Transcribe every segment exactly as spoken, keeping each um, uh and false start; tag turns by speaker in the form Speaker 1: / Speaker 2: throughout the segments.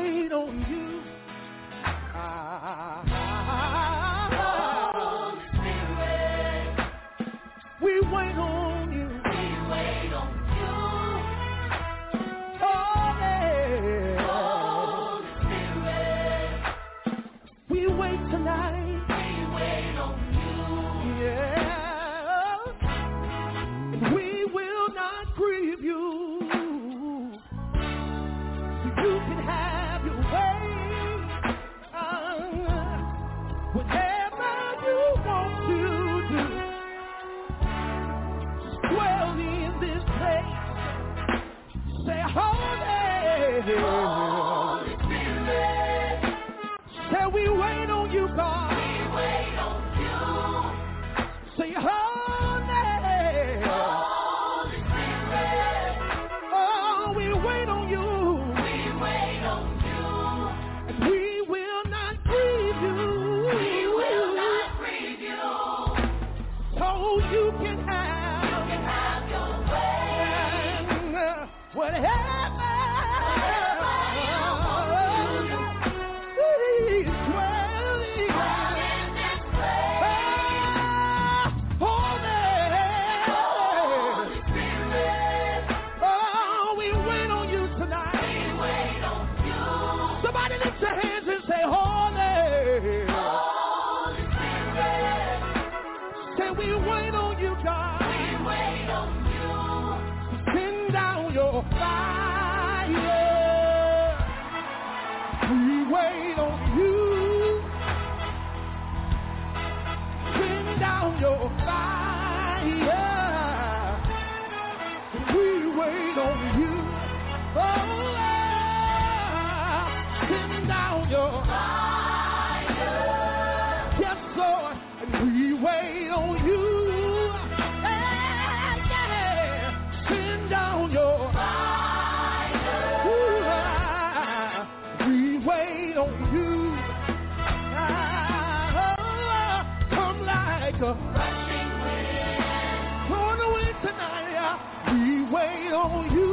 Speaker 1: wait on you. Ah, Holy Spirit, we wait on you. We wait on you. Holy, Holy Spirit, we wait tonight. We wait on you. Yeah, and we will not grieve you. You can have your way. Whatever you want to do, dwell in this place. Say, Holy, Holy Spirit. Say, we wait on you, God. We wait on you. Say, Holy, Holy Spirit. Oh, we wait on you. We wait on you. And we will not grieve you. You can have, you can have your way. And, uh, whatever, whatever you want to do, please dwell in this place. Holy, Holy Spirit. Oh, we wait on you tonight. We wait on you. Somebody lift your hands and say, Holy, Holy Spirit. Say, we wait on you, God. We wait on you. Send down your fire. We wait on you. Send down your fire. We wait on you. Oh, send down your fire. Yes, Lord. And we wait on you. Your fire. Ooh, ah, we wait on you. Ah, oh, come like a rushing wind. On the wind tonight, ah, we wait on you.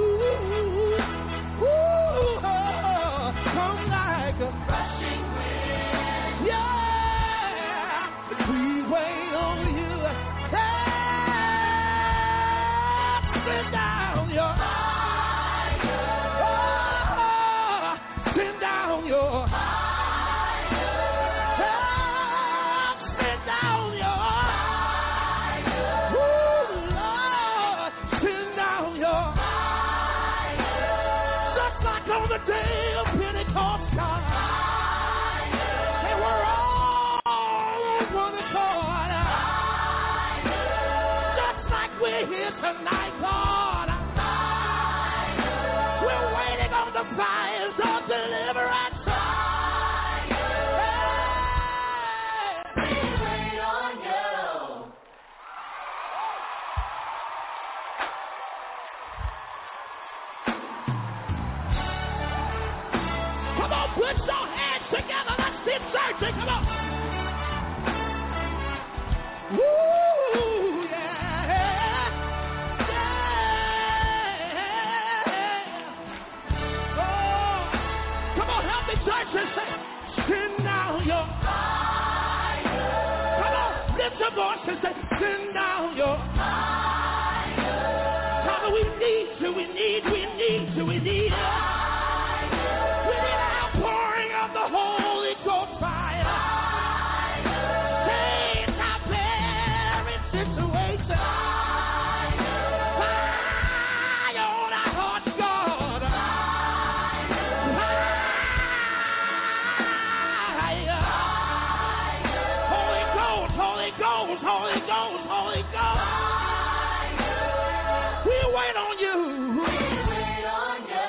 Speaker 1: Ooh, oh, come like a rushing wind. Yeah, we wait on you. Send down your fire. Oh, send down your fire. Oh, send down your fire. Ooh, Lord, send down your fire. Just like on the day of Pentecost, God. They were all on one accord. Just like we're here tonight, God. We're waiting on the fires of deliverance. We wait on you. Come on, put your hands together. Let's keep searching. Come on. Woo, yeah. Church and say, send down your fire. Come on, lift your voice and say, send down your fire. Father, we need you, we need, we need you, we need fire. We need an outpouring of the Holy Ghost fire. Fire. Change our very situation. Fire. Fire on our hearts, God. Holy Ghost, Holy Ghost, Holy Ghost. We wait on you. We wait on you.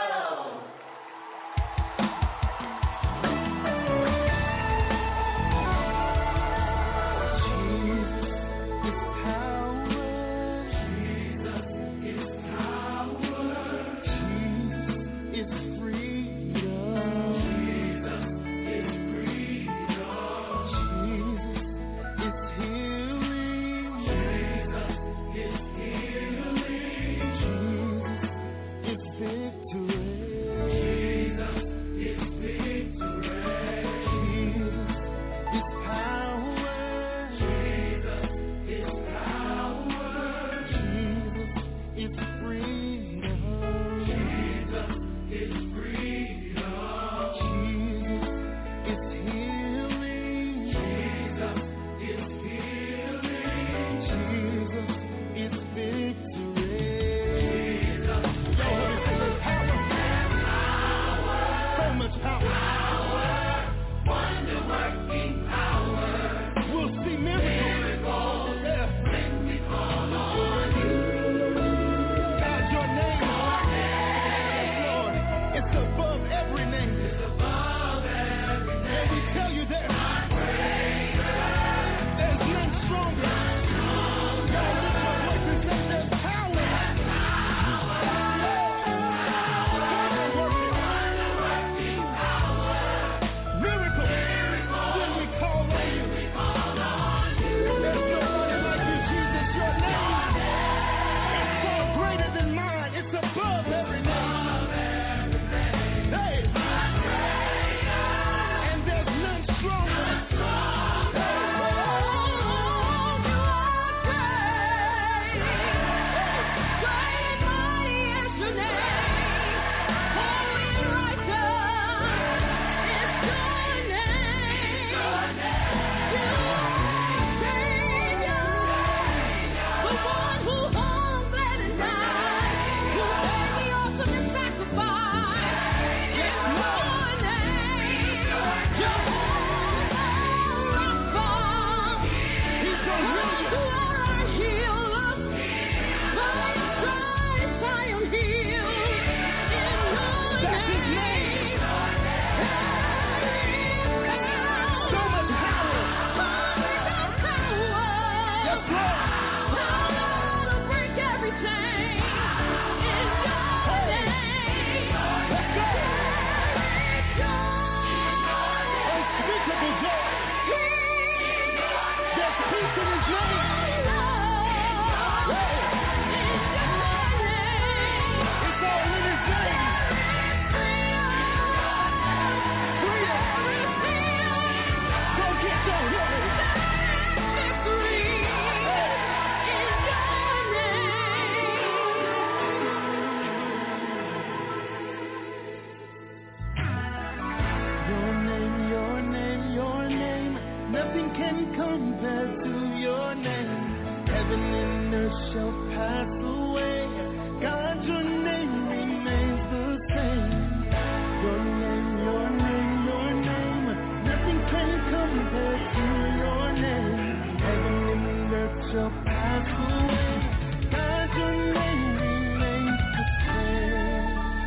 Speaker 1: shall pass away. God, your name remains the same. Your name, your name, your name. Nothing can compare to your name. Heaven and earth shall pass away. God, your name remains the same.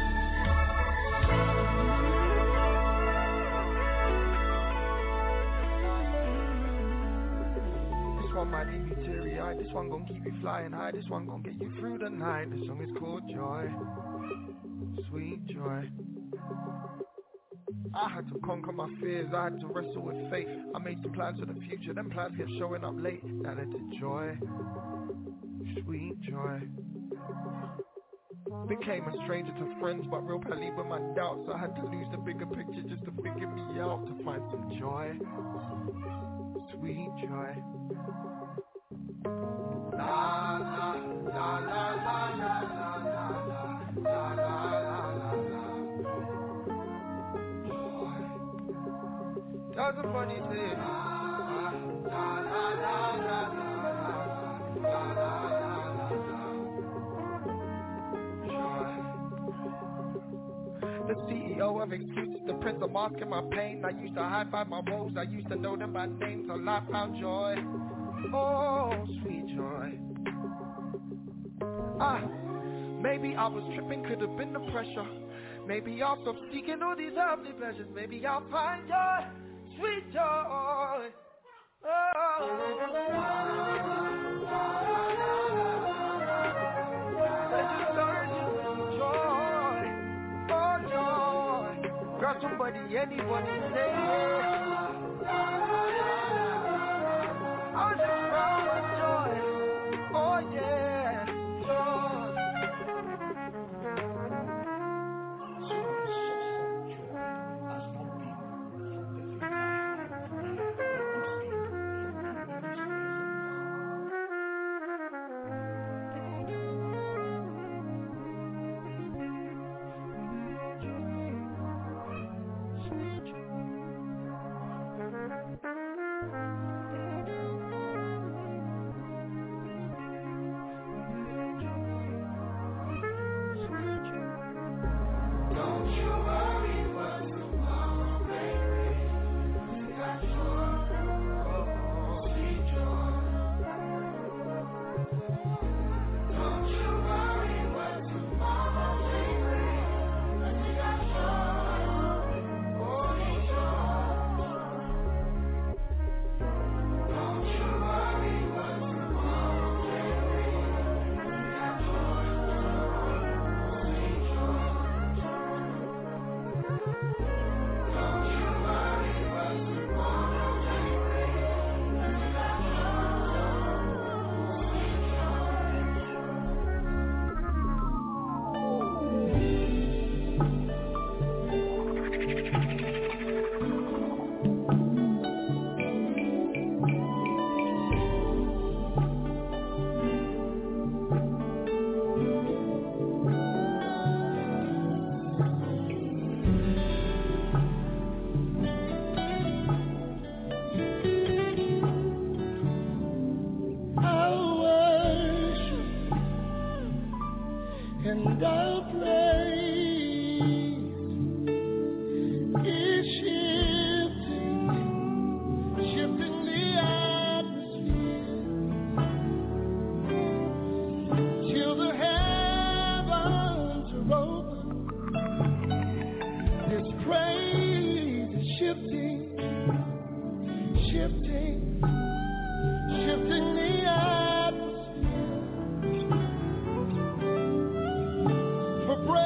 Speaker 1: This one might leave you teary-eyed. This one gon' keep you flying high. This one gon' get you through the night. This song is called Joy. Sweet joy. I had to conquer my fears, I had to wrestle with faith. I made some plans for the future, them plans kept showing up late. That led to joy, sweet joy. Became a stranger to friends, but real pally with my doubts. I had to lose the bigger picture just to figure me out, to find some joy, sweet joy. La la la la la la la la la la la la. That's a funny thing. La la la la la la la la la la. The C E O of excuses, the prince of masking my pain. I used to hide by my woes, I used to know them by name till I found joy. Oh, sweet joy. Ah, maybe I was tripping, could have been the pressure. Maybe I'll stop seeking all these earthly pleasures. Maybe I'll find joy. Sweet joy, oh. Let you learn joy, oh joy. Grab somebody, anybody, say yeah. I'll just found my joy, oh yeah, joy. For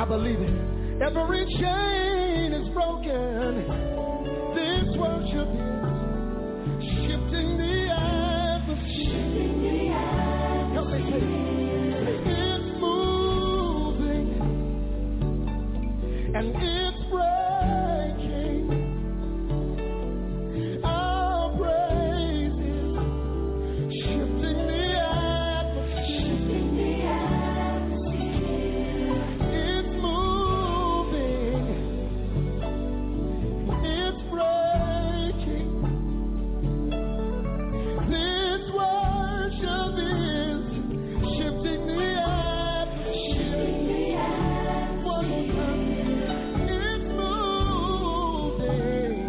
Speaker 1: believe it. Every chain is broken. This worship is shifting the atmosphere. Shifting the atmosphere. Help me say it. It's moving and it's breaking. Our praise is shifting the atmosphere. Shifting the atmosphere. It's moving. It's breaking. This worship is shifting the atmosphere. One more time. It's moving.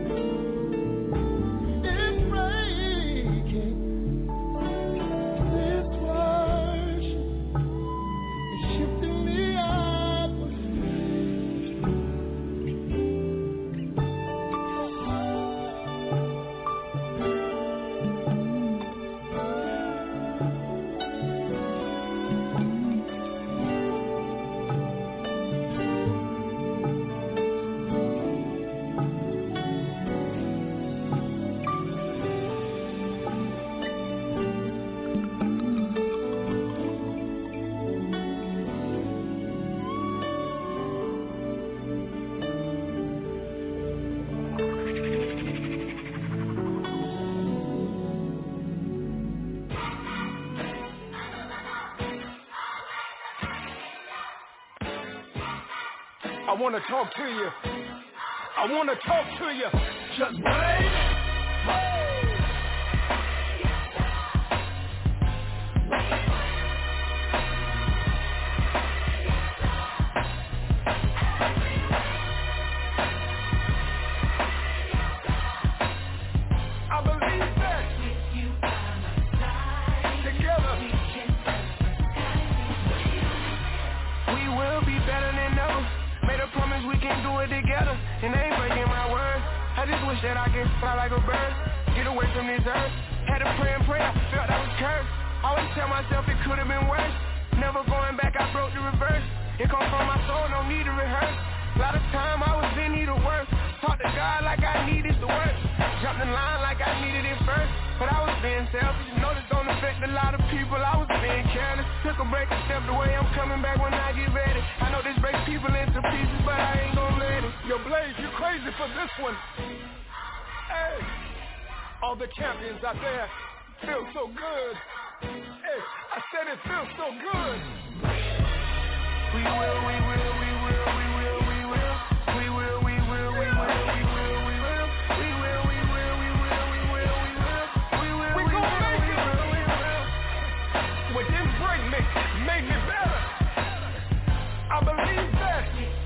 Speaker 1: It's breaking. This worship is shifting the atmosphere.
Speaker 2: I want to talk to you. I want to talk to you. Just wait. I believe that. Together. We will be better than ever. Made a promise we can do it together, and I ain't breaking my word. I just wish that I could fly like a bird, get away from this earth. Had to pray and pray, I felt I was cursed. Always tell myself it could have been worse. Never going back, I broke the reverse. It come from my soul, no need to rehearse. A lot of time I was in need of work. Talk to God like I needed the work. Jumped in line like I needed it first. But I was being selfish, know this don't affect a lot of people. I was being careless, took a break and stepped away. I'm coming back when I get ready. I know this breaks people into pieces, but I ain't gon' let it.
Speaker 3: Yo, Blaze, you crazy for this one. Hey, all the champions out there feel so good. Hey, I said it feels so good.
Speaker 2: We will, we will, we will, we will, we will. We will, we will, we will, we will, we will. We will, we will, we will, we will, we will. We will,
Speaker 3: We
Speaker 2: we
Speaker 3: gon'
Speaker 2: will,
Speaker 3: make
Speaker 2: we
Speaker 3: it.
Speaker 2: will, we will.
Speaker 3: What didn't break me made me better. I believe that.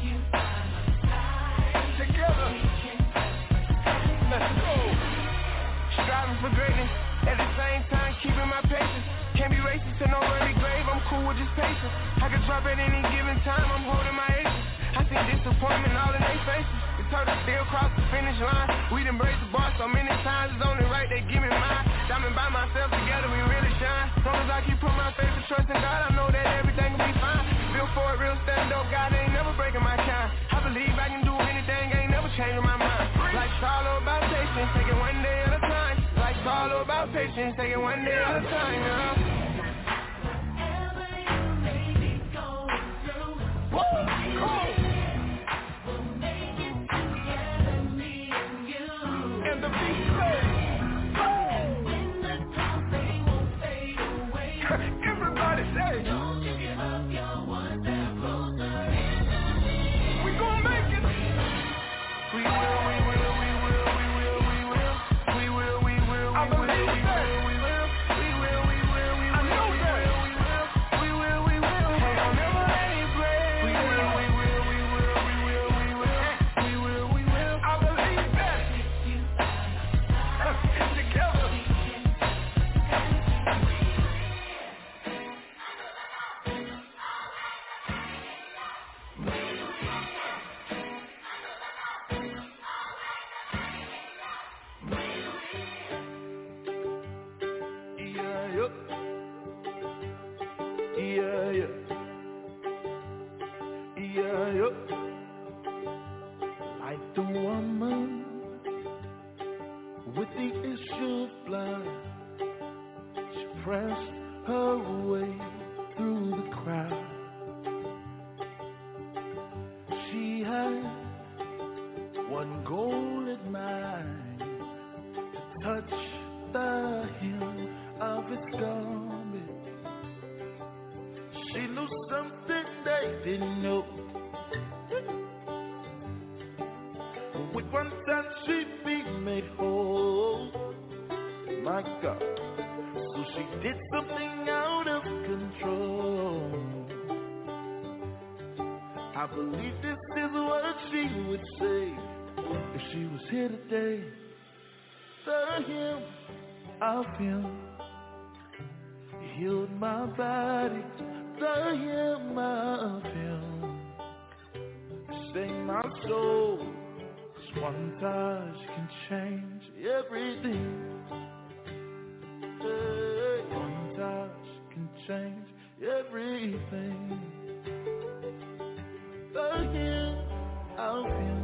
Speaker 3: Together. Let's go.
Speaker 2: Striving for greatness, at the same time keeping my patience. Can't be racist to no early grave, I'm cool with just patience. I can drop at any given time, I'm holding my aces. I see disappointment all in their faces. The turtle still cross the finish line. We done break the bar so many times, it's only right they give me mine. Diamond by myself, together we really shine. As long as I keep putting my faith and trust in God, I know that everything will be fine. Feel for it, real stand up, God ain't never breaking my kind. I believe I can do anything, ain't never changing my mind. Life's all about patience, take it one day at a time. Life's all about patience, take it one day at a time, yeah.
Speaker 3: Woo! Cool. And the beat plays. Everybody say. We gon' make it.
Speaker 2: We will, we will, we will, we will, we will. We will, we will,
Speaker 3: I
Speaker 2: we will,
Speaker 3: believe
Speaker 2: we
Speaker 3: that.
Speaker 2: will, we will. We will, we will, we
Speaker 3: I
Speaker 2: will,
Speaker 3: know
Speaker 2: we
Speaker 3: that.
Speaker 2: will, we will. We will, we will. Hey, I'll never let it break. We will, we will, we will, we will, we will. We will, we will.
Speaker 3: I believe that. Together.
Speaker 2: Yeah, yup. Yeah, yeah. Yeah,
Speaker 4: pressed her way through the crowd. She had one goal in mind, to touch the hem of his garment. She knew something they didn't know. With one touch she'd be made whole. My God. So she did something out of control. I believe this is what she would say if she was here today. The hem of him healed my body. The hem of him saved my soul. 'Cause one touch can change everything. Hey, one touch can change everything. The hem of him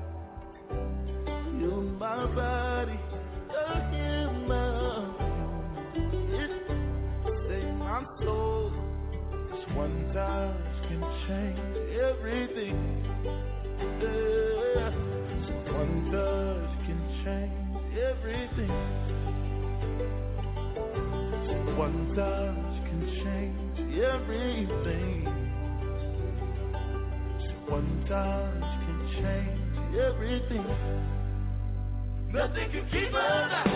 Speaker 4: healed my body. The hem of him, it saved my soul. 'Cause one touch can change everything. Yeah. One touch can change everything. One touch can change everything. One touch can change everything. Nothing can keep her down.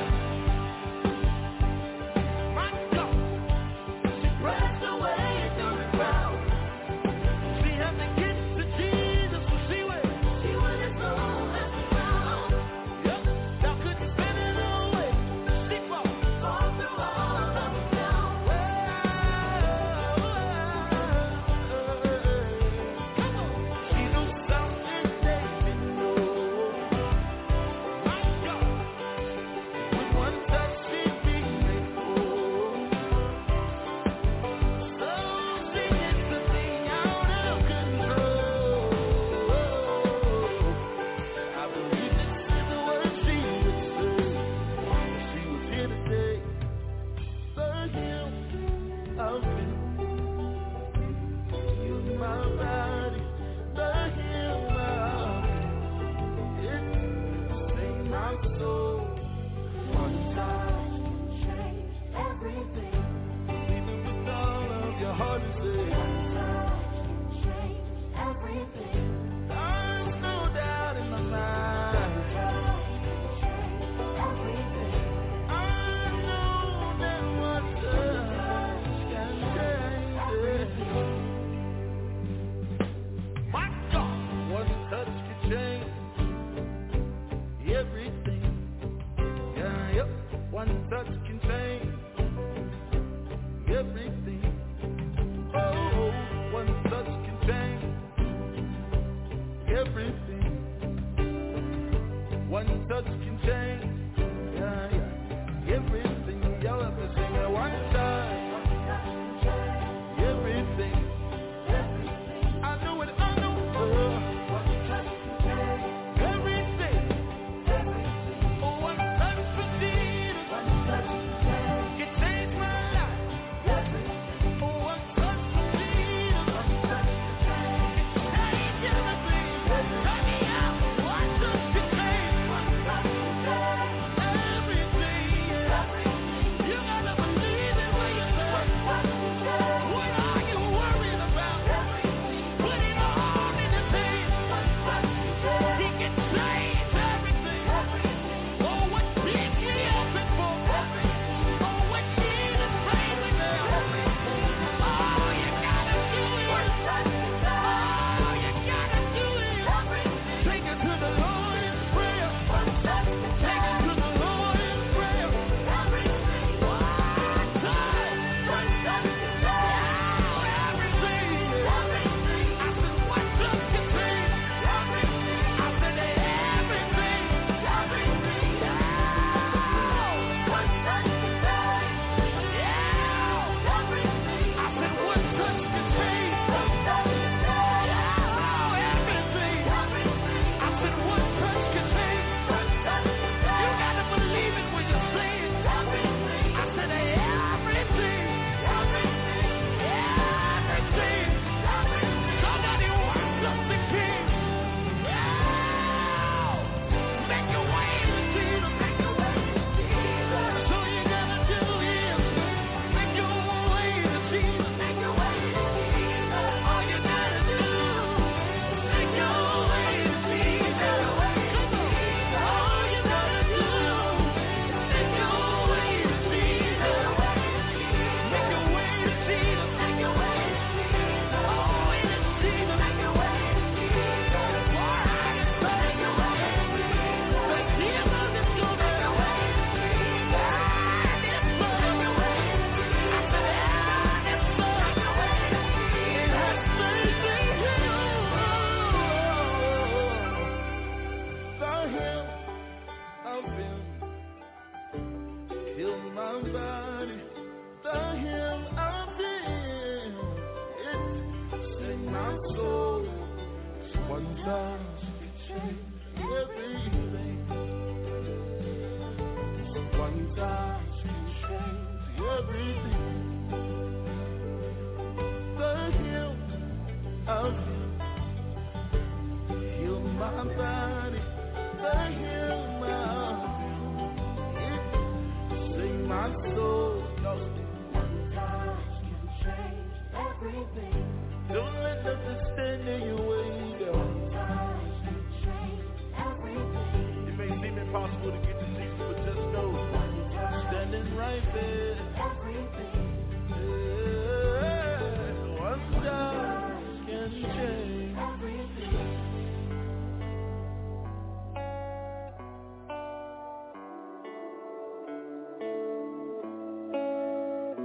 Speaker 4: My God, she pressed away through the crowd. She had to get to Jesus, so she went. She went as low as the ground. Yep, thou couldn't spin it away. She walked all through all of the town. Come on, she knew something they didn't know. My God, with one touch she'd be made whole. So she did something out of control. I believe this is what she would say if she was here today. The hem of him healed my body. The hem of him, it saved my soul. One touch can change everything. Believe it with all of your heart and say, one touch can change everything. There's no doubt in my mind. One touch can change everything. I know that one touch can change everything. My God, one touch can change everything. Yeah, yep, one touch can change everything. Oh, one touch can change everything. One touch can change, yeah, yeah, everything. Y'all have to sing it. One touch, everything. I know it, I know it. Everything. Oh, one touch for Jesus. It changed my life.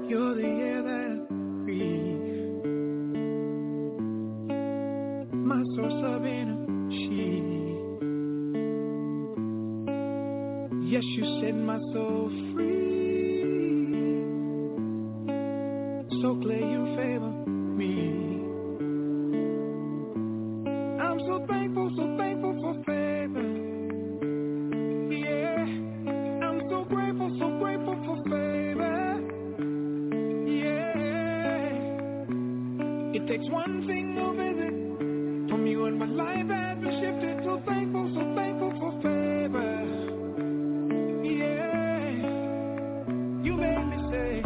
Speaker 1: You're the air that I breathe. My source of energy. Yes, you set my soul free. So clear you favor me. I'm so thankful, so thankful for favor. Yeah, I'm so grateful, so grateful for favor. Yeah, it takes one single visit from you and my life has been shifted. So thankful, so thankful for favor. Yeah, you made me say,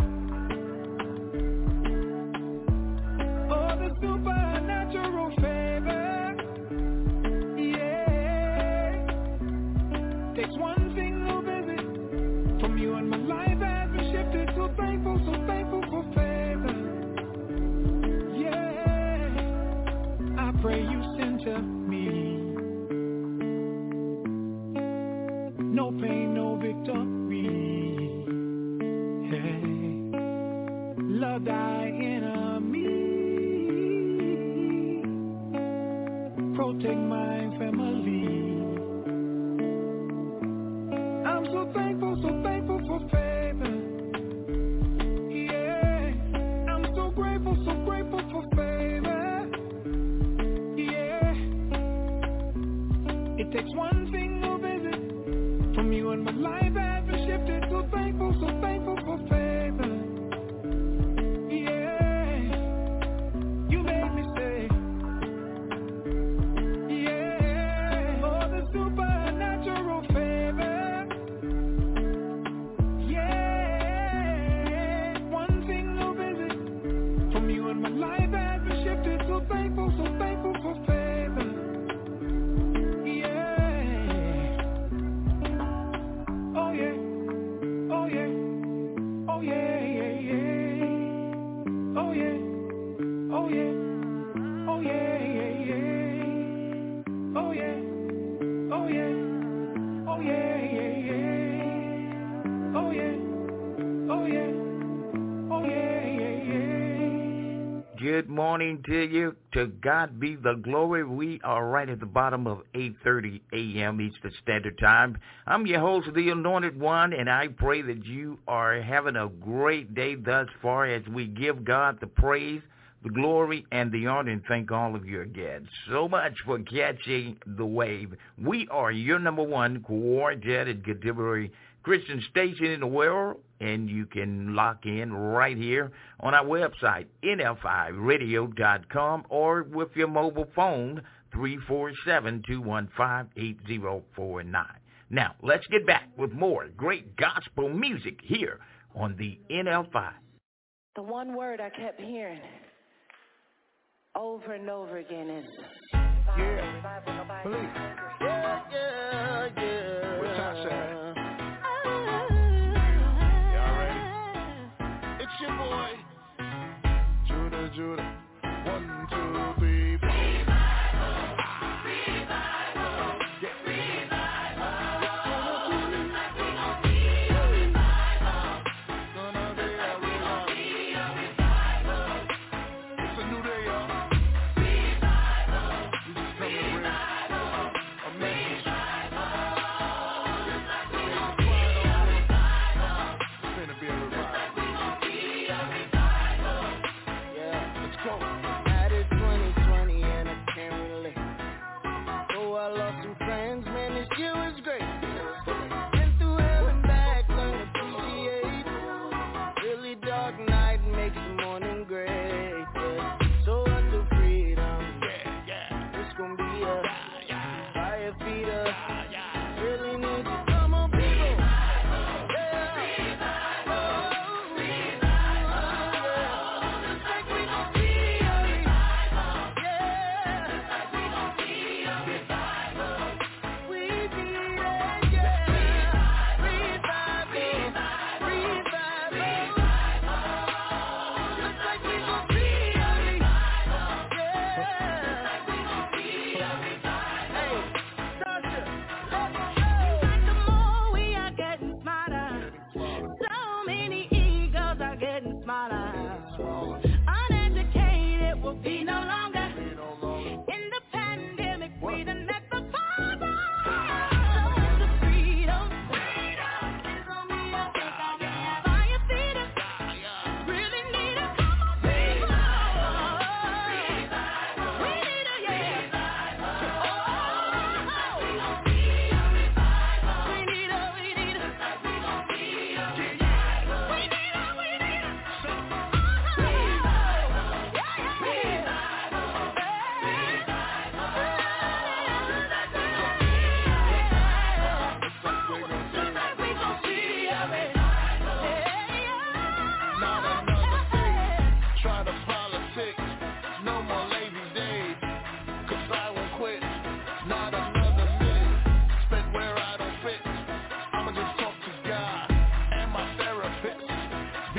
Speaker 1: oh, the supernatural favor. Yeah, takes one single visit from you and my life has been shifted. So thankful, so thankful for favor. Yeah, I pray you send to me. No pain, no victory. Hey, love thy enemy. Protect my family. I'm so thankful, so thankful for favor. Yeah, I'm so grateful, so grateful for favor. Yeah, it takes one single visit from you and my life has been shifted. So thankful, so thankful for favor. Yeah, you made me say, yeah, oh, the supernatural favor. Yeah, one single visit from you and my life has been shifted. So thankful, so thankful for favor. Yeah. Oh yeah, oh yeah, oh yeah, yeah, yeah. Oh yeah, oh yeah, oh yeah, yeah, yeah. Oh yeah, oh yeah, oh yeah, yeah, yeah. Oh yeah, oh yeah, oh yeah, yeah, yeah.
Speaker 5: Good morning to you. To God be the glory. We are right at the bottom of eight thirty a.m. Eastern Standard Time. I'm your host, the Anointed One, and I pray that you are having a great day thus far as we give God the praise, the glory, and the honor, and thank all of you again so much for catching the wave. We are your number one quartet contemporary Christian station in the world, and you can lock in right here on our website, N F I radio dot com, or with your mobile phone, three four seven, two one five, eight zero four nine. Now, let's get back with more great gospel music here on the N F I.
Speaker 6: The one word I kept hearing over and over again is,
Speaker 3: Yeah, please.
Speaker 4: Yeah, yeah, yeah.
Speaker 3: What time said?
Speaker 4: It's your boy.
Speaker 3: Judah, Judah. One, two, three, four.
Speaker 4: Revival, revival, revival. Gonna be a revival.
Speaker 3: It's a new day, y'all.
Speaker 4: Revival,
Speaker 3: We just come to bring a message.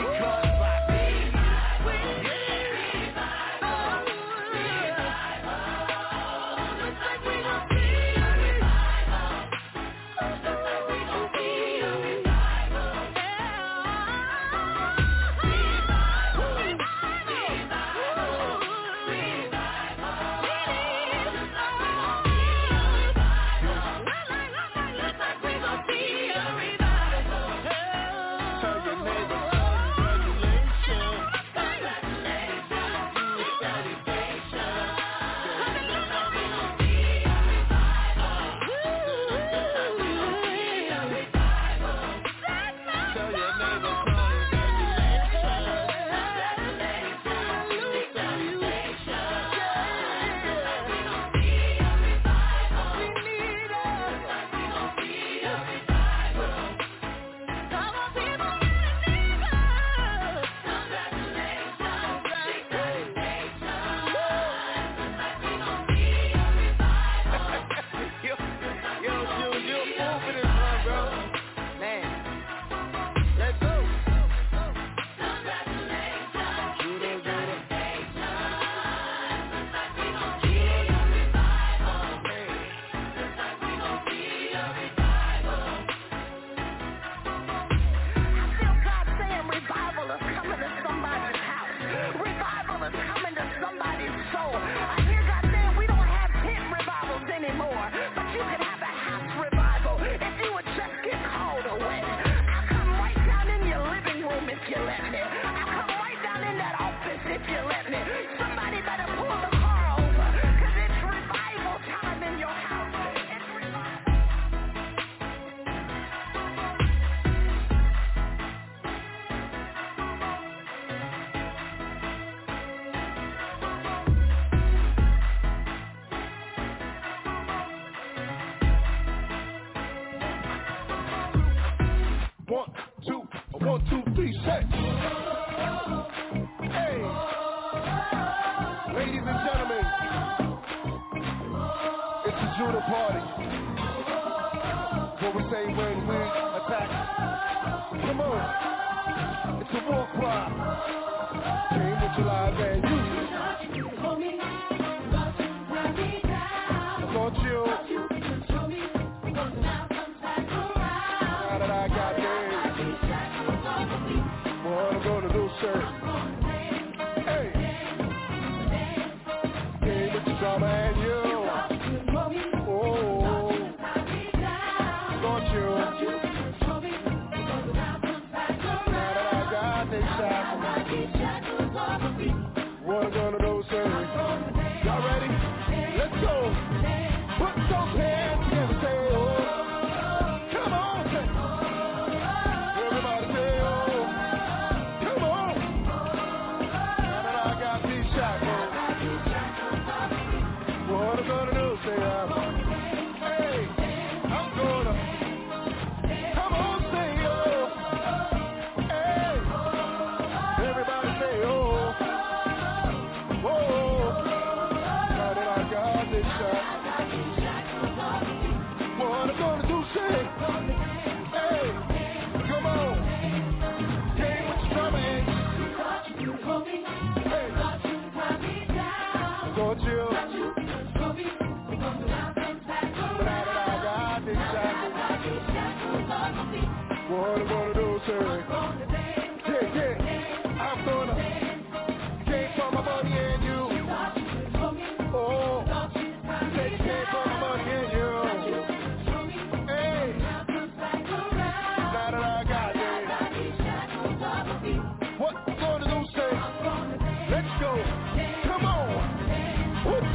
Speaker 1: What you gonna do, say? Let's go. Come on. Put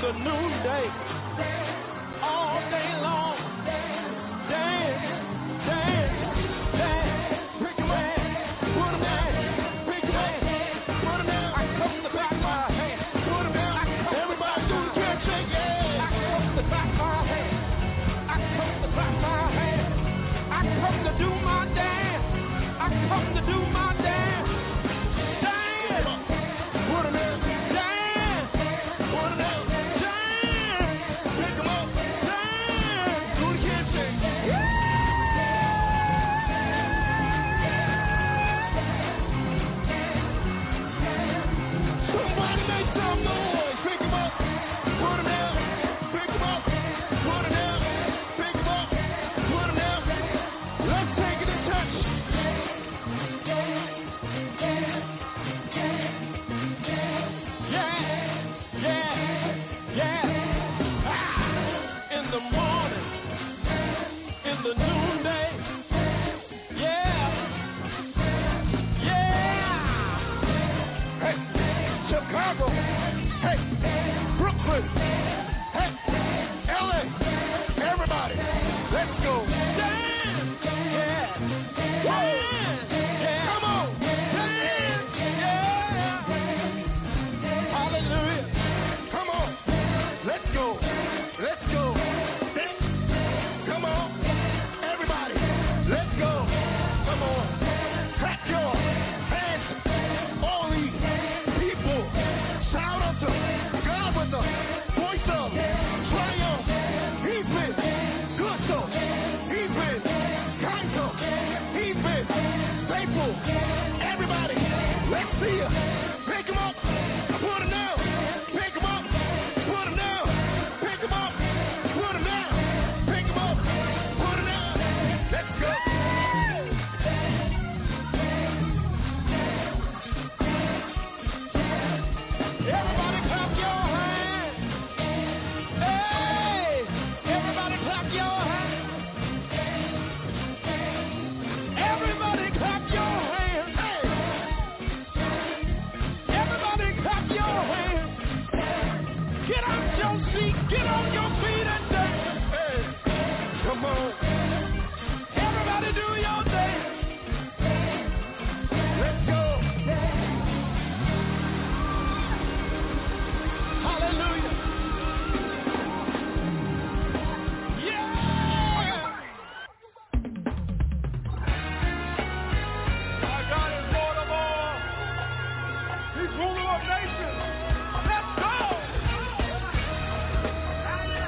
Speaker 1: the noonday, all day long. Dance, dance, dance, pick 'em up, put 'em down, pick 'em up, put 'em down. I come to clap my hands, put 'em down. Everybody do the can shake, yeah. I come to clap my hands, I come to clap my hands, I come to do my dance, I come to do my dance. Dance, put 'em down, dance, put 'em down, dance, pick 'em up, dance, do the can shake, yeah. Somebody make some noise. Pick 'em up, put 'em down. Pick 'em up, put 'em down. Pick 'em up, put 'em down. Let's take it to church. Yeah, yeah, yeah. Ah, in the morning, in the noonday. Yeah, yeah. Hey, Chicago. Hey, Brooklyn. Hey, L A. Everybody, let's go. Dance. Yeah. Dance. Yeah. Come on. Dance. Yeah. Hallelujah. Come on. Let's go. Let's go. Dance. Come on. Everybody, let's go. Come on. Clap your hands. All these people shout unto God with the voice of triumph. He's been good to us. He's been kind to us. He's been faithful. Everybody, let's see you. Pick 'em up, put 'em down. Pick 'em up, put 'em down. Pick 'em up, put 'em down. Pick 'em up, put 'em down. Let's go. Everybody clap your hands. Hey, everybody clap your hands. Everybody clap your hands. Hey, everybody clap your hands. Get out your seat, get on your feet and dance. Hey, come on. Everybody do your thing. Let's go. Hallelujah. Yeah.
Speaker 3: Our God is Lord of all. He's ruler of nations. Let's go.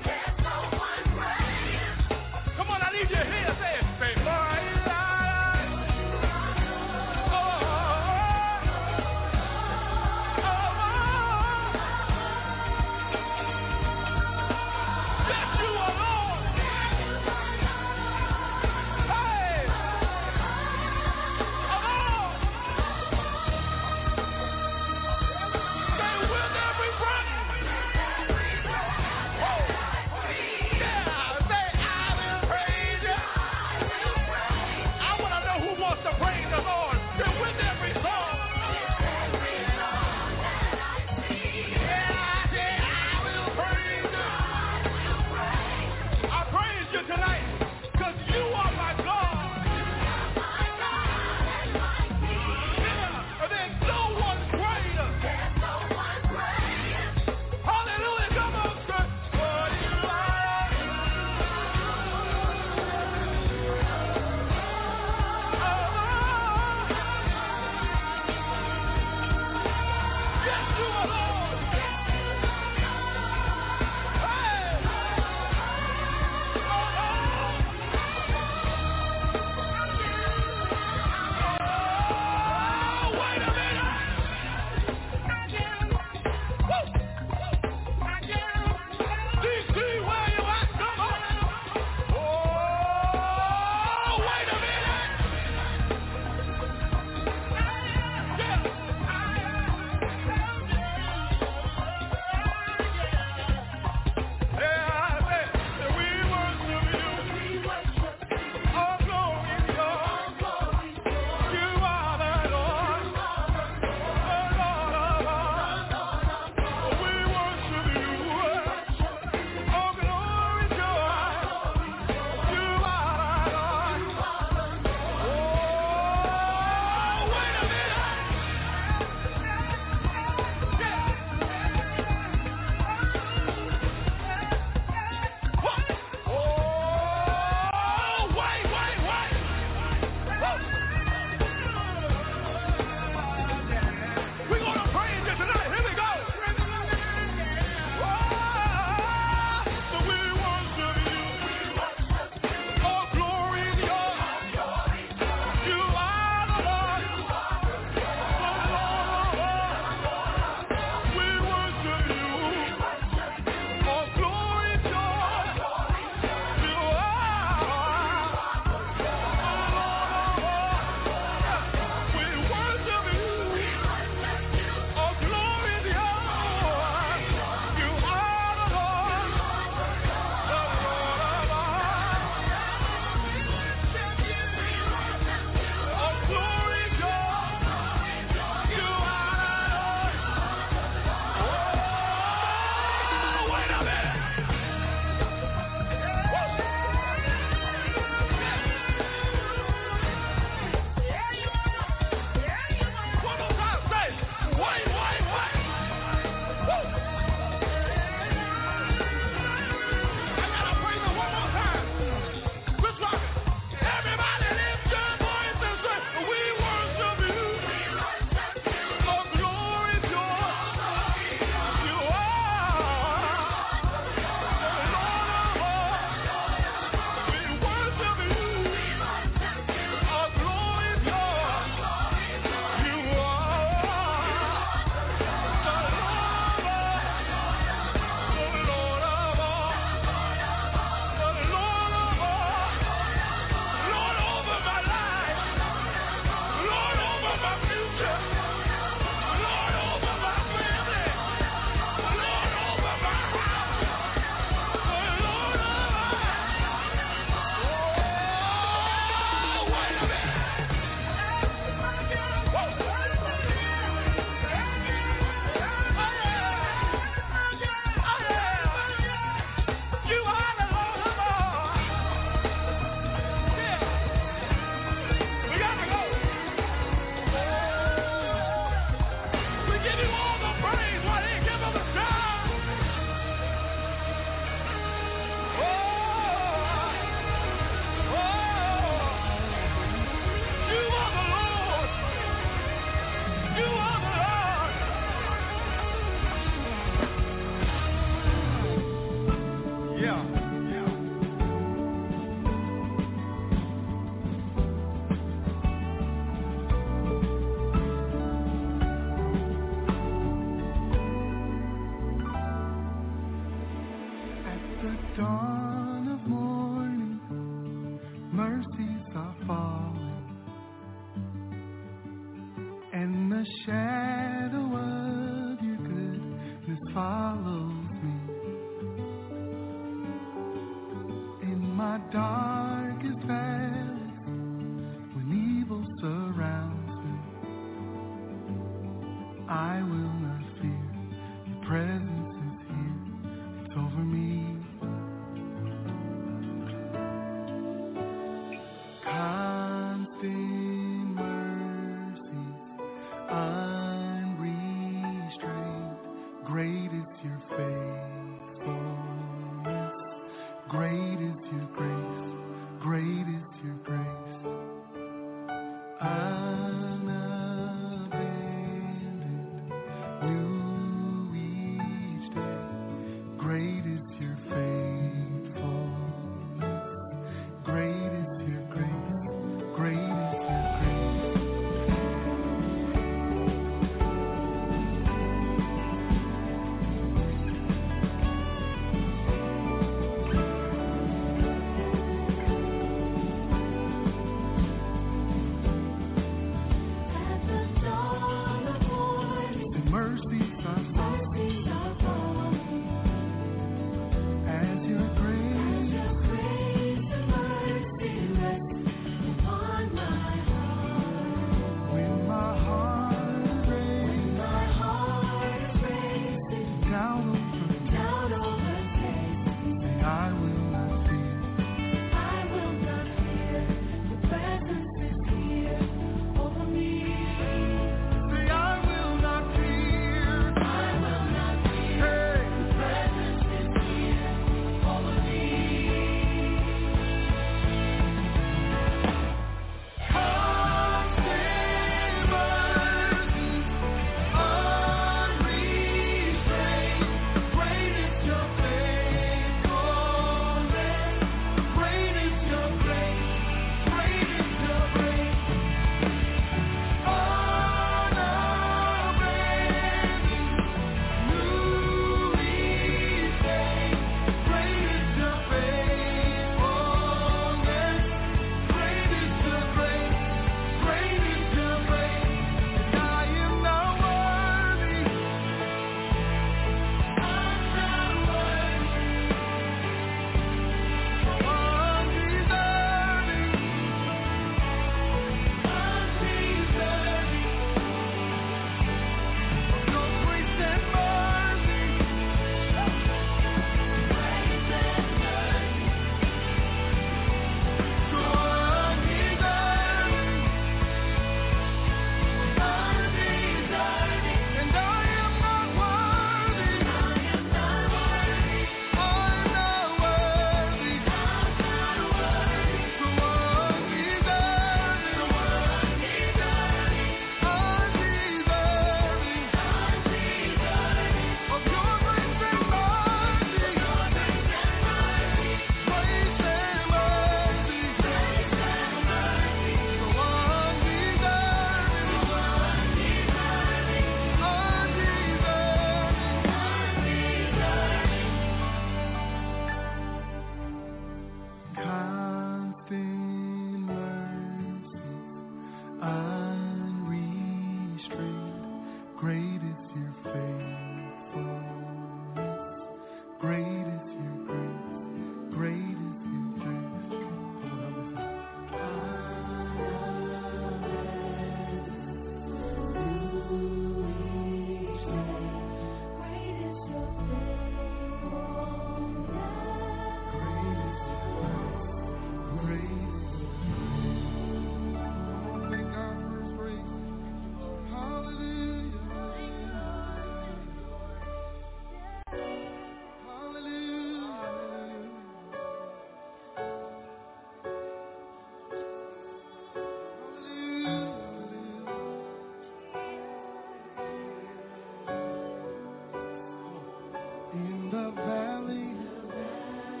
Speaker 4: In the valley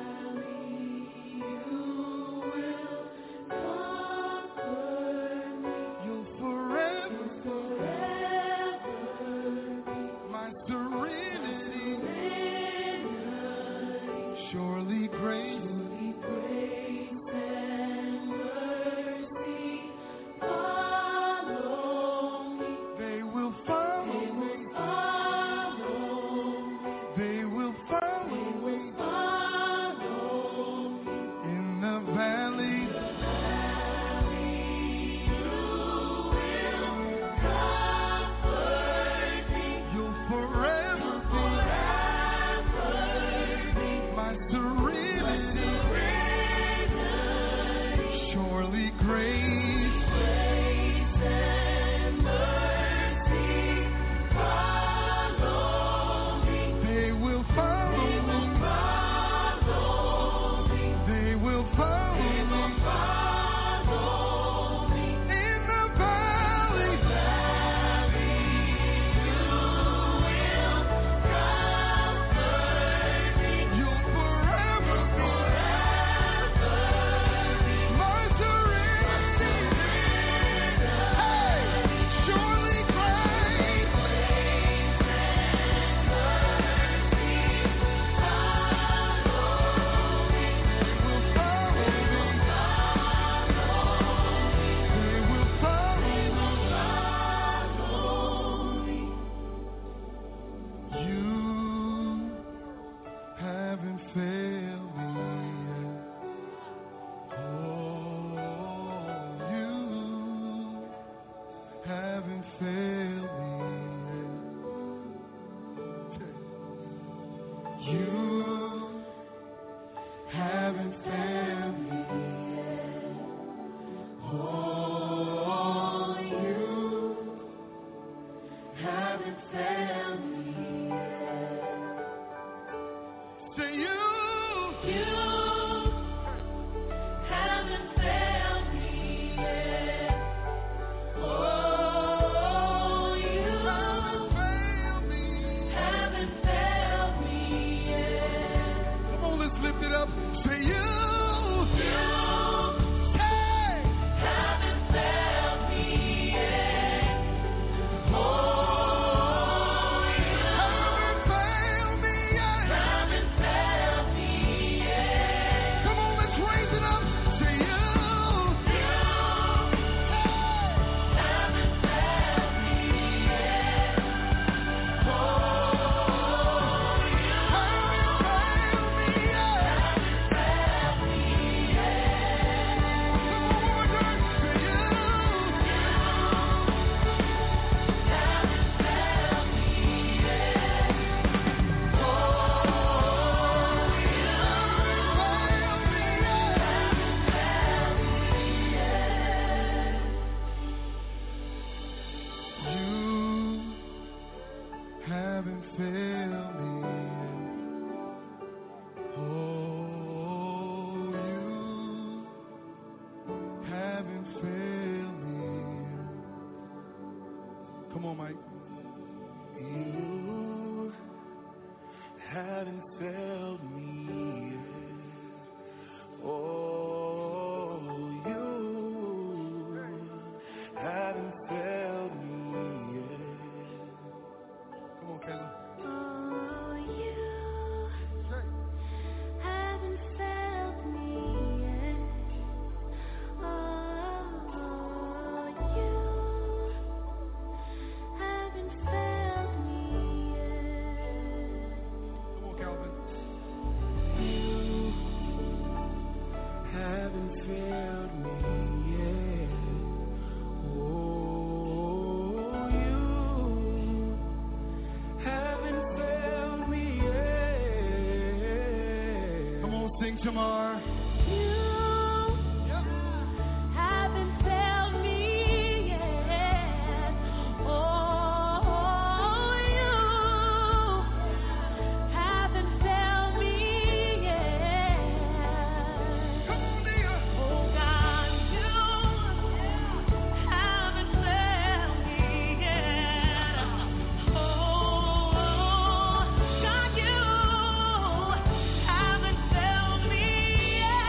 Speaker 4: Surely grace, surely grace and mercy follow me. They will follow they me. Will follow me. They will follow they me. Will follow me. In the valley, in the valley you will comfort me. You'll forever, forever be my serenity. Surely grace, grace and mercy follow me. They will follow me. They will follow me. In the valley, you will comfort me. You'll forever, forever be my serenity. Hey, surely grace, grace and mercy follow me. They will follow me. They will follow me. You haven't failed me yet. Oh, you haven't failed me yet. You haven't failed me yet. Oh, you haven't failed me yet. Say you. You haven't failed me yet. Oh, you haven't failed me. Haven't failed me yet. Come on, let's lift it up. Say you. You. Hey. Haven't failed me yet. Oh, you haven't failed me yet. Haven't failed me yet. Come on, let's raise it up. Say you. You. Haven't failed me yet. Oh, you haven't failed me yet. Haven't failed me yet. Come on, one more time. Say you. You. Haven't failed me yet. Oh, you haven't failed me yet. You haven't failed me yet. Oh, you haven't failed me yet. Come on, Mike. You haven't failed me yet. Oh, you haven't failed me yet. Come on, Kayla.
Speaker 7: Oh, you haven't failed me yet. Oh, you haven't failed me yet.
Speaker 4: Come on, Calvin.
Speaker 2: You haven't failed me yet. Oh, you haven't failed me yet.
Speaker 4: Come on, sing Tamar.
Speaker 7: You haven't failed me yet. Oh, you haven't failed me yet.
Speaker 4: Come on, Nia.
Speaker 7: Oh God, you haven't failed me yet. Oh God, you haven't failed me yet.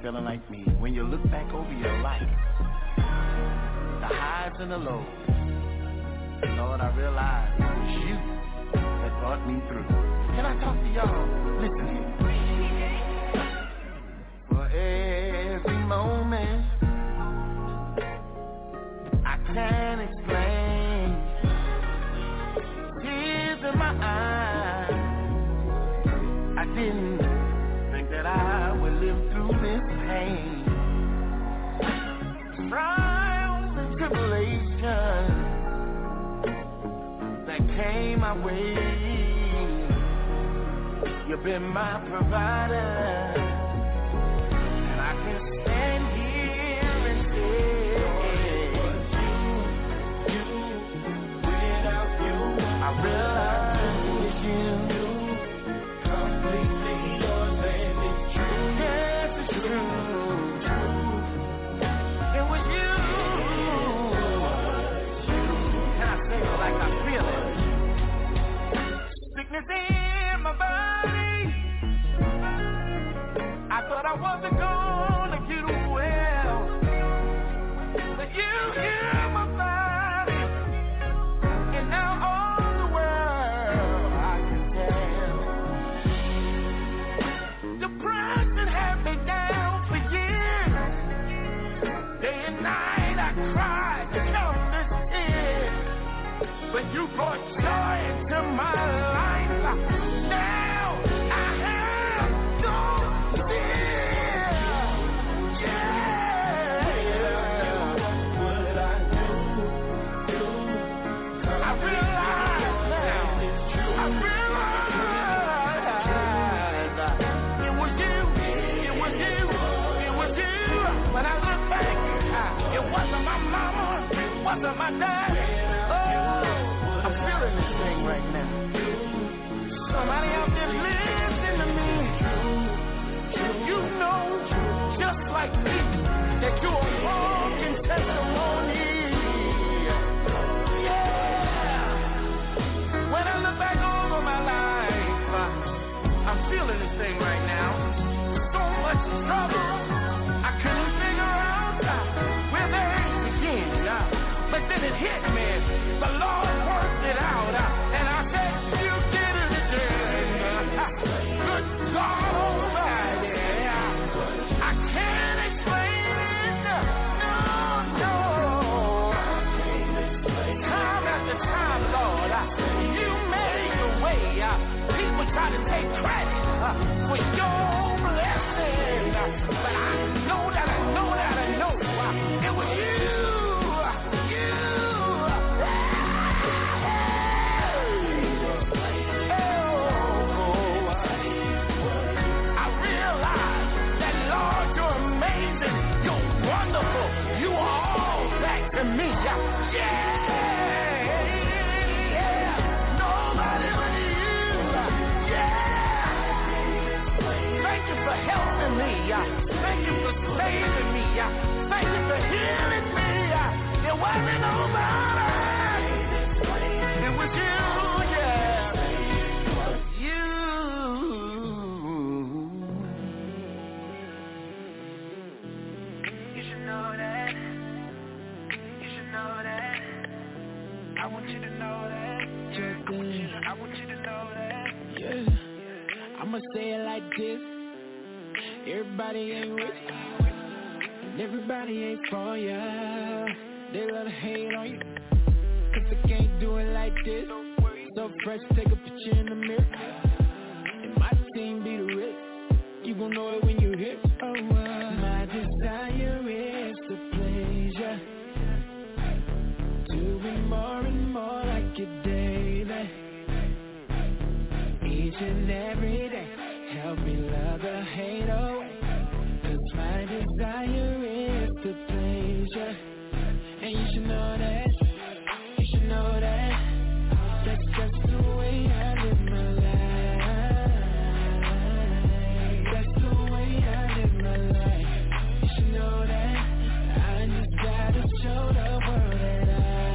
Speaker 8: feeling like me. When you look back over your life, the highs and the lows, Lord, I realize it was you that brought me through. Can I talk to y'all? Listen here. For every moment I can't explain, tears in my eyes, I didn't think that I would live through this pain. Trials and tribulations that came my way, you've been my provider. I wasn't gonna get well, but you healed my body, and now all the world I can tell. Depression had me down for years. Day and night I cried to count this tears, but you brought joy into my life. Now I have no fear. Wasn't my dad. Oh, I'm feeling this thing right now. Somebody out there listening to me. You know, just like me, that you're a walking testimony. Yeah. When I look back over my life, I'm feeling this thing right now. So much trouble, I couldn't figure out where they begin. But then it hit me, the Lord worked it out, and I said, you did it again. Good God Almighty, I can't explain it, no, no. Time after time, Lord, you made the way. People try to take credit for your blessing, but I know that I know that I know it was you. Me, yeah, yeah, nobody but you, yeah. Thank you for helping me, yeah. Thank you for saving me, yeah. Thank you for healing me, yeah. It wasn't nobody, it was you, yeah. You. You should know that. I want you to know that. Yeah, I want you to, I want you to know that.
Speaker 9: Yeah, I'ma say it like this. Everybody ain't rich, and everybody ain't for ya. They love to hate on you, cause they can't do it like this. So fresh, take a picture in the mirror. And my team be the rich. You gon' know it when you hear. Oh, uh, my desire is to please ya, to be more and more like you daily, each and every day. Help me love the hate away, cause my desire is to please you. And you should know that, you should know that, that's just the way I live my life. That's the way I live my life. You should know that, I just gotta show the world that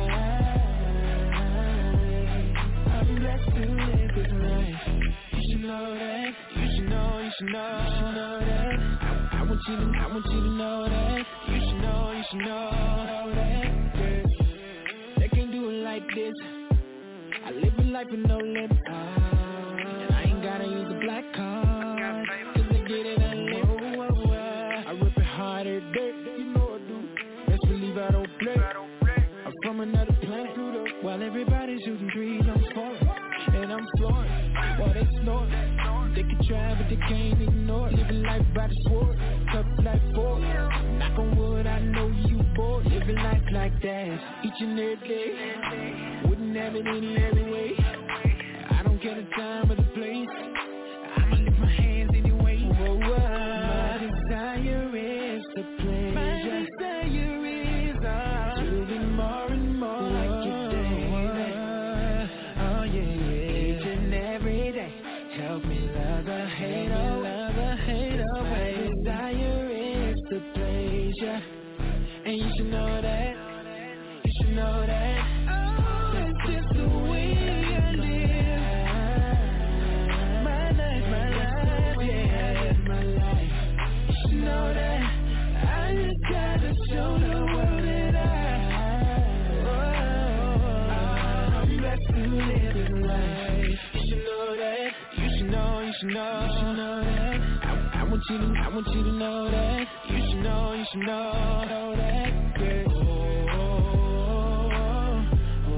Speaker 9: I I'm blessed to live this life. You should know that. You should know, you should know, you should know that. I, I want you to, I want you to know that. You should know, you should know that. Yeah. They can't do it like this. I live a life with no limits. And I ain't gotta use a black card. Cause I get it unlimited. I rip it hard every day. You know I do. Best believe I don't play. I'm from another planet. While everybody's shooting threes, I'm falling. And I'm flooring. While they snort. They can try, but they can't ignore. Living life by the sword, tough like four. Knock on wood, I know you bored. Living life like that, each and every day. Wouldn't have it any other way. I don't care the time or the place. I'ma lift my hands anyway. Whoa, whoa. My desire is to pleasure. My desire is uh, to be more and more Whoa. Like your day. Oh yeah, each and every day. Help me love the hate away, love the hate away. My desire is to please ya, and you should know that, you should know that. Oh, that's just the way I live. My life, my life, yeah, my life. You should know that. I just gotta show the world that I, oh, I'm blessed to live this life. You should know that. You should know, you should know, you should know that. I, I want you to, I want you to know that. You should know, you should know, know that. Yeah. Oh, oh, oh,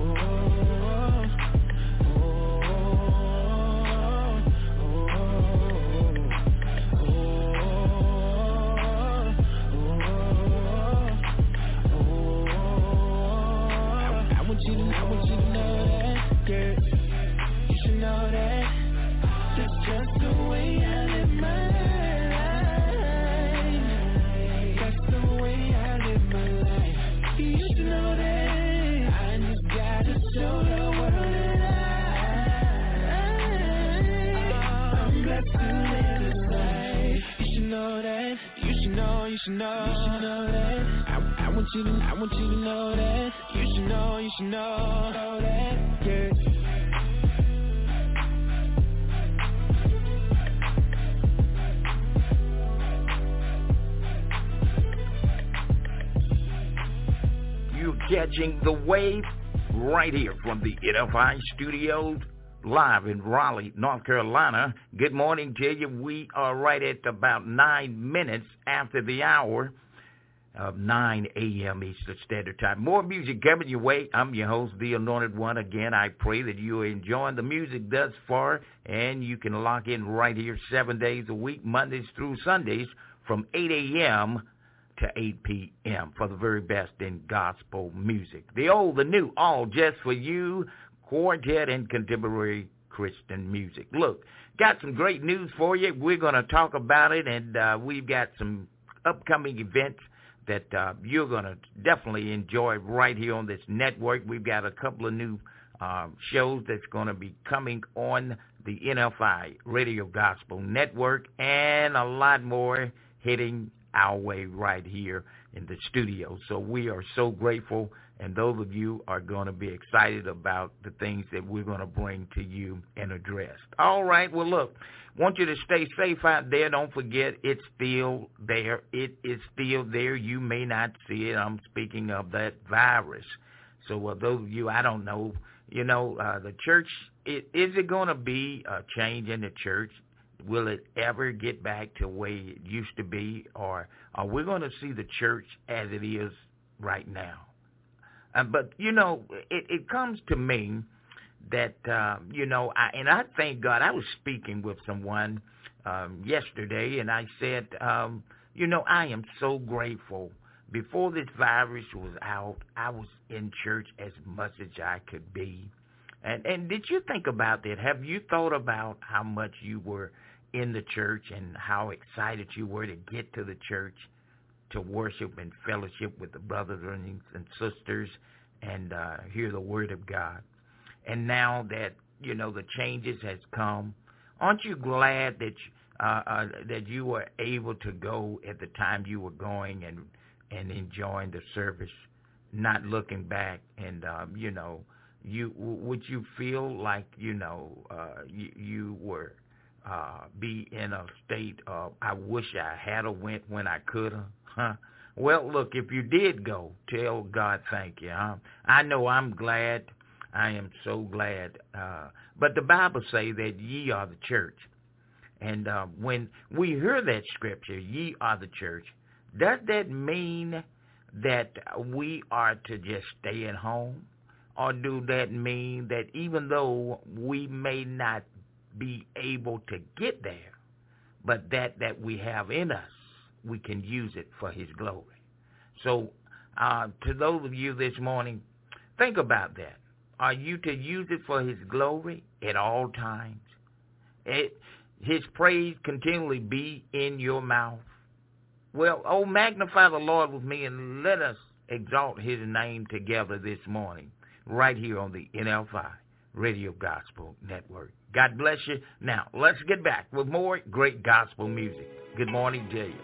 Speaker 9: oh, I want you to, I want you to know that. Yeah. You should know that. That's just the way I live my life. That's the way I live my life. You should know that. I just gotta show the world that I, I'm blessed to live this life. You should know that. You should know, you should know, you should know that. I, I want you to, I want you to know that. You should know, you should know, know that. Yeah.
Speaker 5: Catching the wave right here from the N F I studios live in Raleigh, North Carolina. Good morning to you. We are right at about nine minutes after the hour of nine a.m. Eastern Standard Time. More music coming your way. I'm your host, The Anointed One. Again, I pray that you are enjoying the music thus far, and you can lock in right here seven days a week, Mondays through Sundays from eight a.m. to eight p.m. for the very best in gospel music. The old, the new, all just for you, quartet and contemporary Christian music. Look, got some great news for you. We're going to talk about it, and uh, we've got some upcoming events that uh, you're going to definitely enjoy right here on this network. We've got a couple of new uh, shows that's going to be coming on the N F I Radio Gospel Network, and a lot more hitting our way right here in the studio. So we are so grateful, and those of you are going to be excited about the things that we're going to bring to you and address. All right, well, look, want you to stay safe out there. Don't forget, it's still there. It is still there. You may not see it. I'm speaking of that virus. So uh, those of you, I don't know, you know, uh, the church, it, is it going to be a change in the church? Will it ever get back to the way it used to be, or are we going to see the church as it is right now? Uh, but, you know, it, it comes to me that, um, you know, I, and I thank God. I was speaking with someone um, yesterday, and I said, um, you know, I am so grateful. Before this virus was out, I was in church as much as I could be. And, and did you think about that? Have you thought about how much you were in the church and how excited you were to get to the church to worship and fellowship with the brothers and sisters and uh, hear the word of God? And now that, you know, the changes has come, aren't you glad that uh, uh, that you were able to go at the time you were going and and enjoying the service, not looking back? And um, you know, you would you feel like you know uh, you, you were uh, be in a state of, I wish I had a went when I could have, huh? Well, look, if you did go, tell God thank you. Huh? I know I'm glad. I am so glad. Uh, but the Bible say that ye are the church. And uh, when we hear that scripture, ye are the church, does that mean that we are to just stay at home? Or do that mean that even though we may not be able to get there, but that that we have in us, we can use it for his glory? So uh, to those of you this morning, think about that. Are you to use it for his glory at all times? It, his praise continually be in your mouth? Well, oh, magnify the Lord with me and let us exalt his name together this morning, right here on the N L five Radio Gospel Network. God bless you. Now, let's get back with more great gospel music. Good morning to you.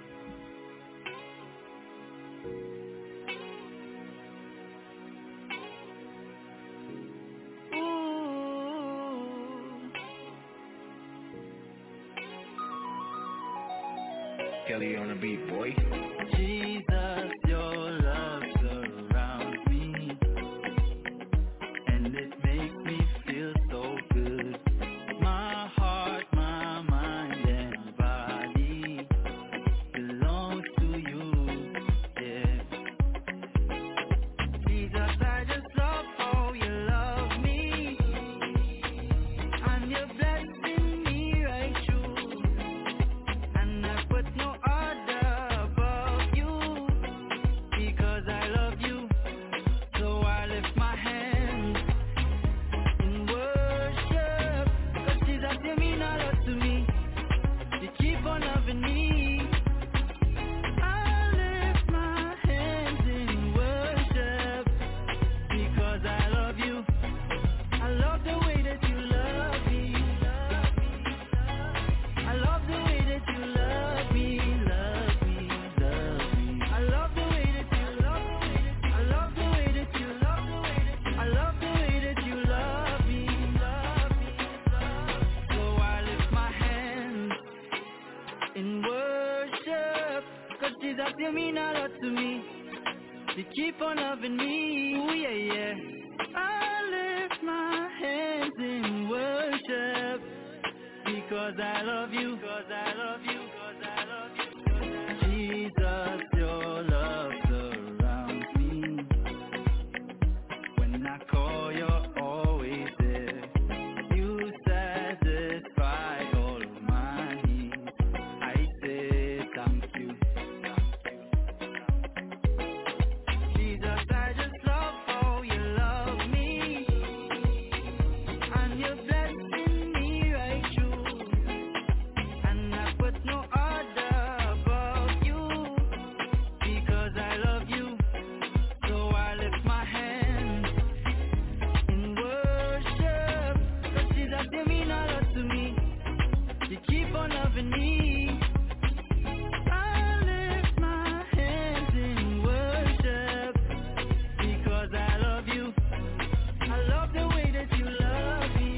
Speaker 9: Kelly on the beat, boy.
Speaker 4: Jesus, your love surrounds me, and it makes me feel so good. My heart, my mind, and body belongs to you, yeah. Jesus, I just love how you love me, and you're blessing me right through, and I put no other above you, because I love you. So I lift my hands in worship, 'cause Jesus, you mean a lot to me. You keep on loving me. I lift my hands in worship, because I love you. I love the way that you love me. I love the way that you love me, love me, love me. I love the way that you love me. I love the way that you love me. I love the way that you love me, love me, love. So I lift my hands in worship, 'cause Jesus, you mean a lot to me. You keep on loving me, ooh, yeah, yeah. I lift my hands in worship, because I love you, because I love you, because I love you. Jesus, your love surrounds me. When I call, you're always there. You satisfy all of my needs. I say thank you. Jesus, I just love how you love me, and you're blessing me right through, and I put no other above you, because I love you. So I lift my hands in worship, 'cause Jesus, you mean a lot to me. You keep on loving me. I lift my hands in worship, because I love you. I love the way that you love me.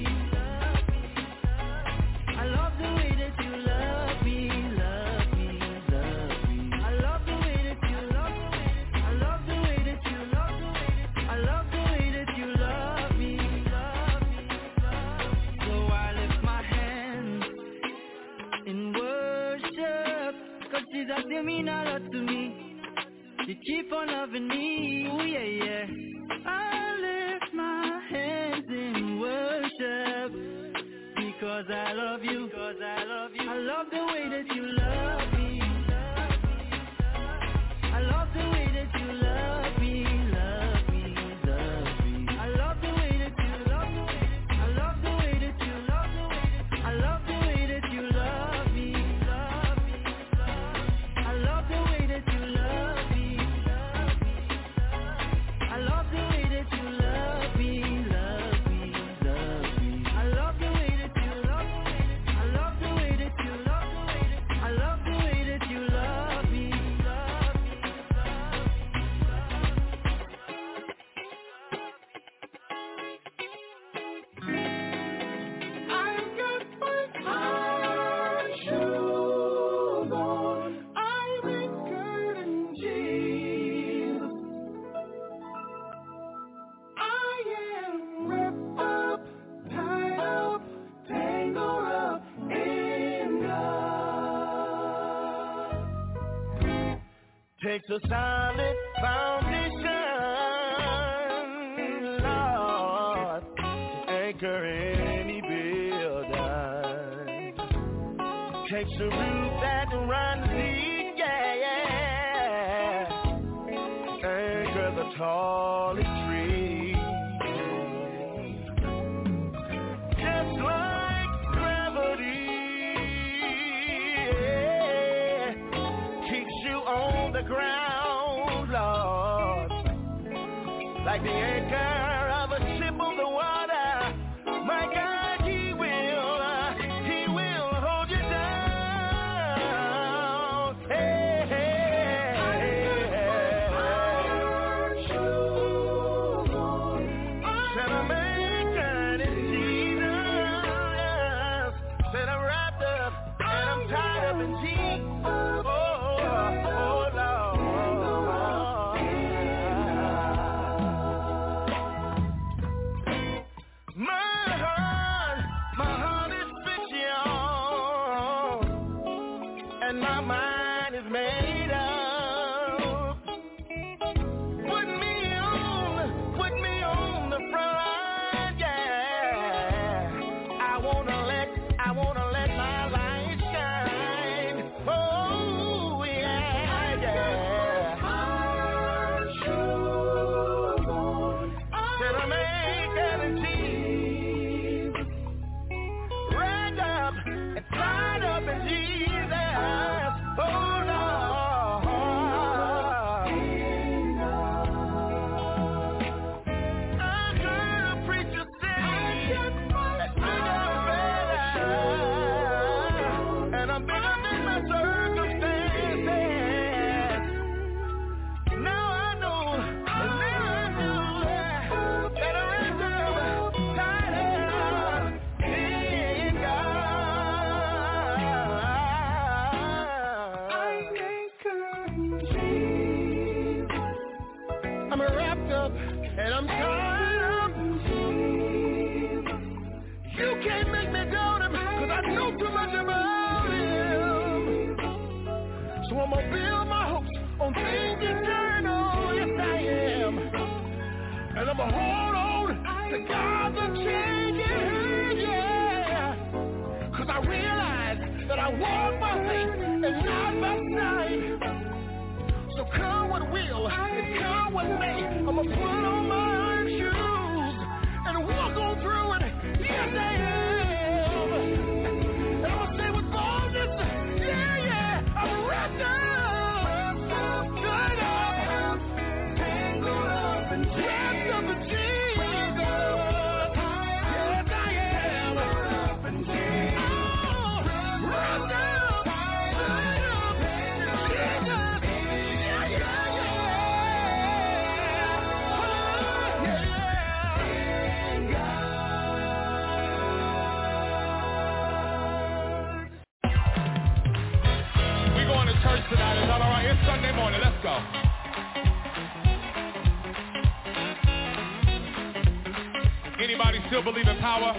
Speaker 4: I love the way that you love me, love me, love me. I love the way that you love me. I love the way that you love me. I love the way that you love me, love me, love. So I lift my hands in worship, 'cause Jesus, you mean a lot to me. You keep on loving me, ooh, yeah, yeah. I lift my hands in worship, because I love you, because I love you. I love the way that you love me. I love the way that you love me, love me, love me. I love the way that you love me. I love the way that you love me. I love the way that you love me, love me, love. I love the way that you love me, love me, love. It's a solid foundation, Lord, to anchor any building. Takes a root that runs deep, yeah, yeah. Anchor the tallest tree. Just like gravity, yeah, keeps you on the ground, Lord. Like the anchor of a ship on the water, my God, He will, uh, He will hold you down. Hey, hey, hey, said I'm anchored in Jesus. Said I'm wrapped up and I'm tied up in Jesus. Oh, oh, Lord. My heart, my heart is fixed, y'all, and my mind is made up. Put me on, put me on the front, yeah. I wanna let, I wanna let my light shine. Oh yeah, yeah. Said I'm anchored in Jesus, wrapped up and tied up in Jesus. Oh Lord, I heard a preacher say that bigger better, and I'm bigger than my circumstances. Now I know, now I know that I'm wrapped up, tied up in God. I'm anchored in Jesus. I'm wrapped up and I'm tied up in Jesus. You can't make me doubt Him, 'cause I know too much about Him. So I'm gonna build my hopes on things eternal, yes I am. And I'm gonna hold on to God's unchanging, yeah. 'Cause I realize that I walk by faith and not by sight. So come what will, and come what may, I'm gonna put on my iron shoes and walk on through it, yes I am. And I'm gonna say with boldness, yeah, yeah, I'm wrapped up, tied up, tangled up in Jesus. Wrapped up in Jesus. Yes, I am. Wrapped up in Jesus. Oh, wrapped up, tied up in Jesus. Yeah, yeah, yeah. In God.
Speaker 10: We going to church tonight, is that all right? It's Sunday morning, let's go. Anybody still believe in power?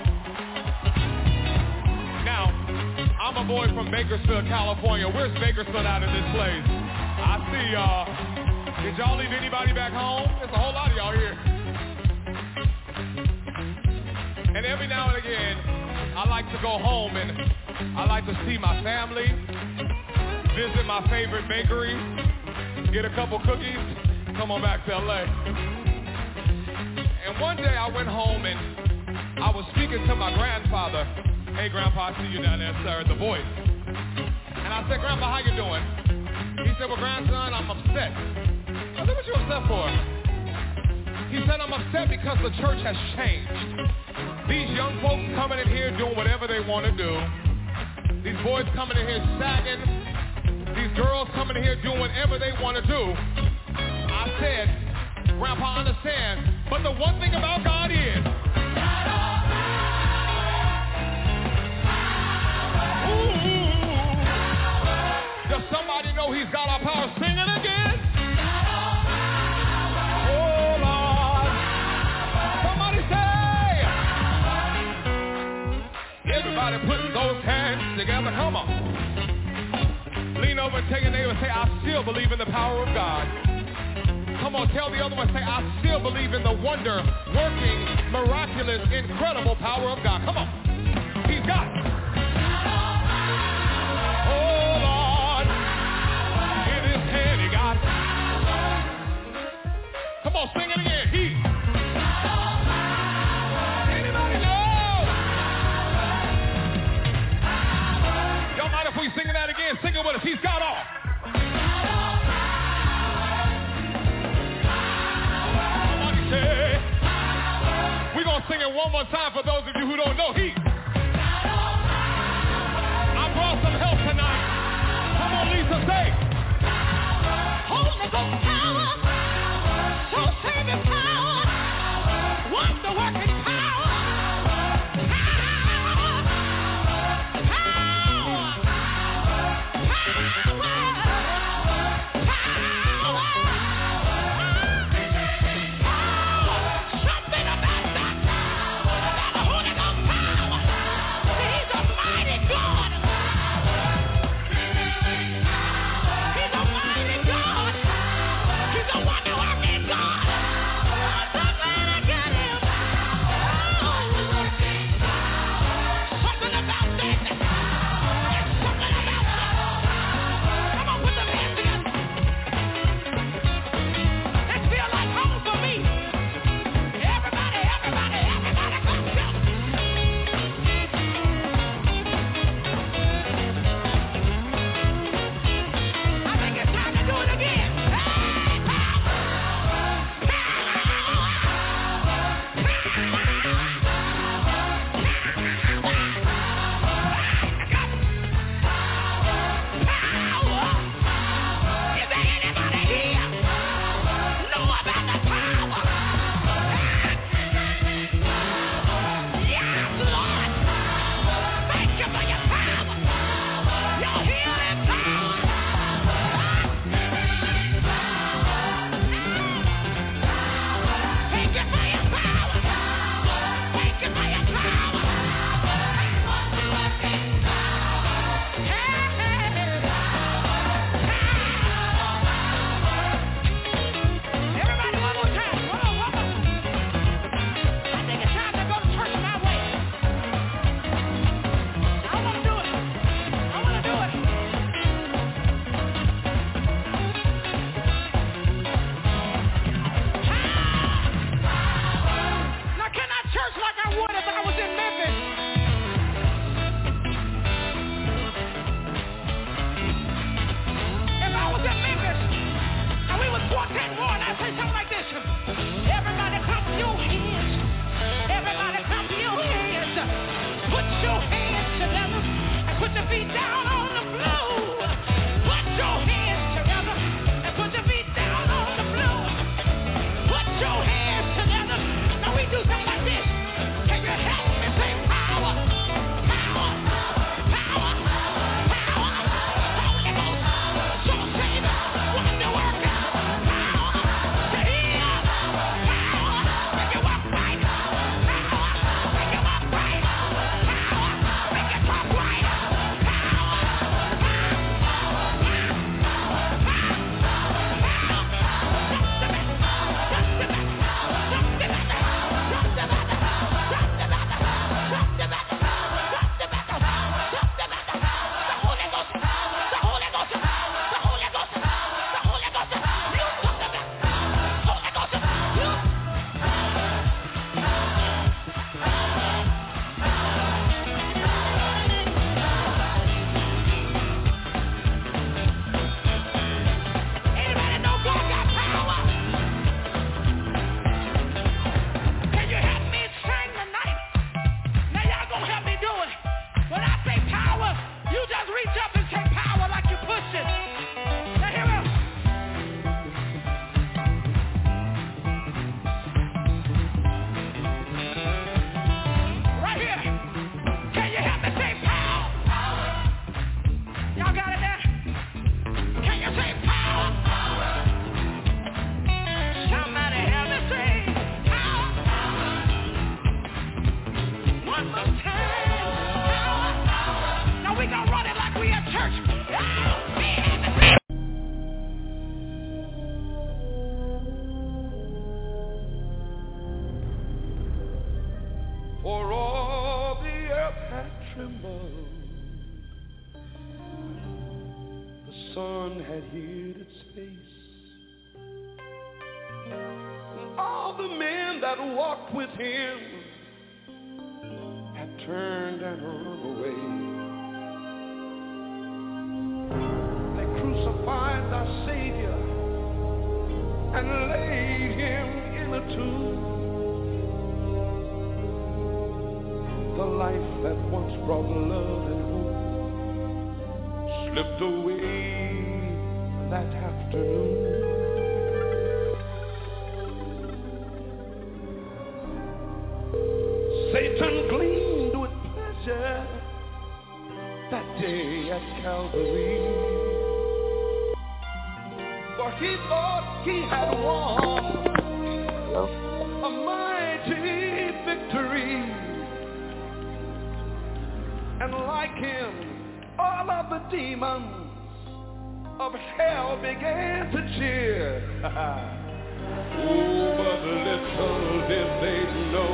Speaker 10: Now, I'm a boy from Bakersfield, California. Where's Bakersfield out in this place? I see y'all. Did y'all leave anybody back home? There's a whole lot of y'all here. And every now and again, I like to go home and I like to see my family, visit my favorite bakery, get a couple cookies, come on back to L A. And one day I went home and I was speaking to my grandfather. Hey, Grandpa, I see you down there, sir, The Voice. And I said, Grandpa, how you doing? He said, well, grandson, I'm upset. I said, what you upset for? He said, I'm upset because the church has changed. These young folks coming in here doing whatever they want to do. These boys coming in here sagging. These girls coming in here doing whatever they want to do. I said, Grandpa, I understand, but the one thing about God is, ooh, does somebody know He's got our power? Sing it again. Oh, Lord. Somebody say, everybody put those hands together. Come on. Lean over and tell your neighbor, say, I still believe in the power of God. Come on, tell the other one, say, I still believe in the wonder, working, miraculous, incredible power of God. Come on. He's got it. Oh, Lord. In his hand, he got it. Come on, sing it again. He. Anybody know? Y'all mind if we sing that again? Sing it with us. He's got all. We're going to sing it one more time for those of you who don't know. He. I brought some help tonight. Come on, Lisa, say. Holy Ghost power, soul saving power, wonder working power, power, power,
Speaker 11: for all the earth had trembled. The sun had hid its face, and all the men that walked with him had turned and run away. They crucified our Savior and laid him in a tomb. The life that once brought love and hope slipped away that afternoon. Satan gleamed with pleasure that day at Calvary, for he thought he had won a mighty victory. And like him, all of the demons of hell began to cheer. Oh, but little did they know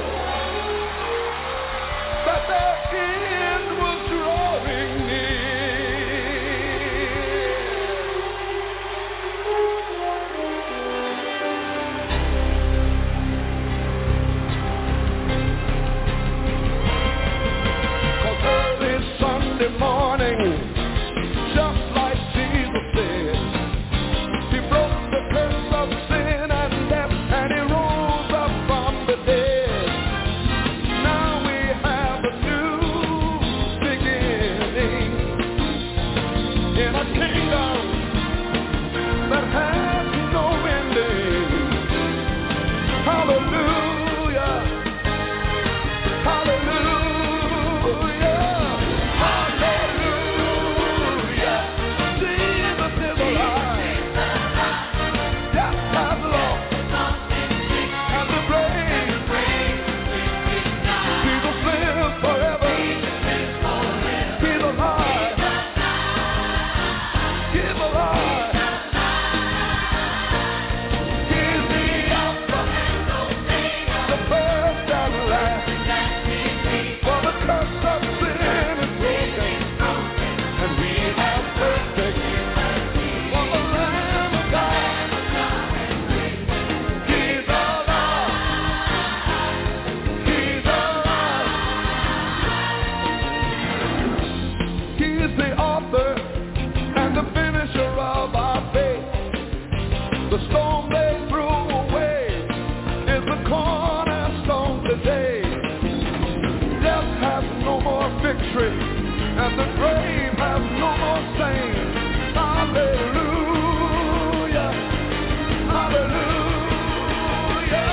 Speaker 11: that their end was drawing near. Sunday morning, just like Jesus said, he broke the curse of sin and death, and he rose up from the dead. Now we have a new beginning in a kingdom that has no ending. Hallelujah, hallelujah. And the grave has no more stain. Hallelujah, hallelujah.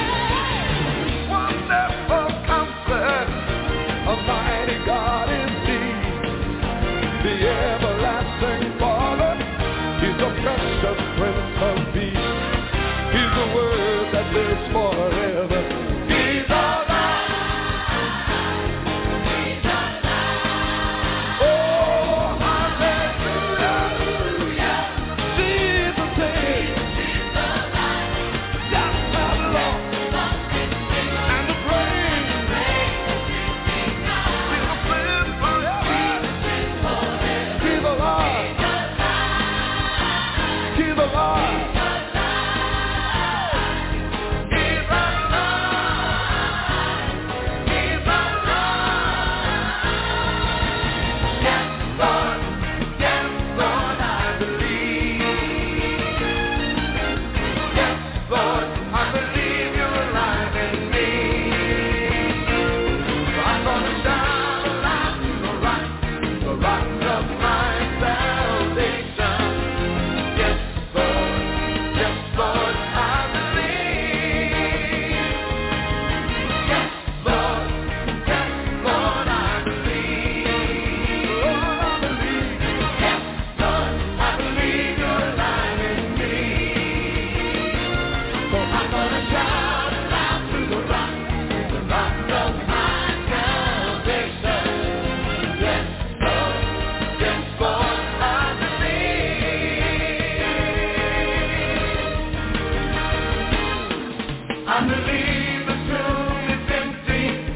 Speaker 11: Wonderful comfort, a mighty God indeed. The everlasting Father, he's a precious Prince of Peace. He's the word that lives forever. He's alive. I believe the tomb is empty.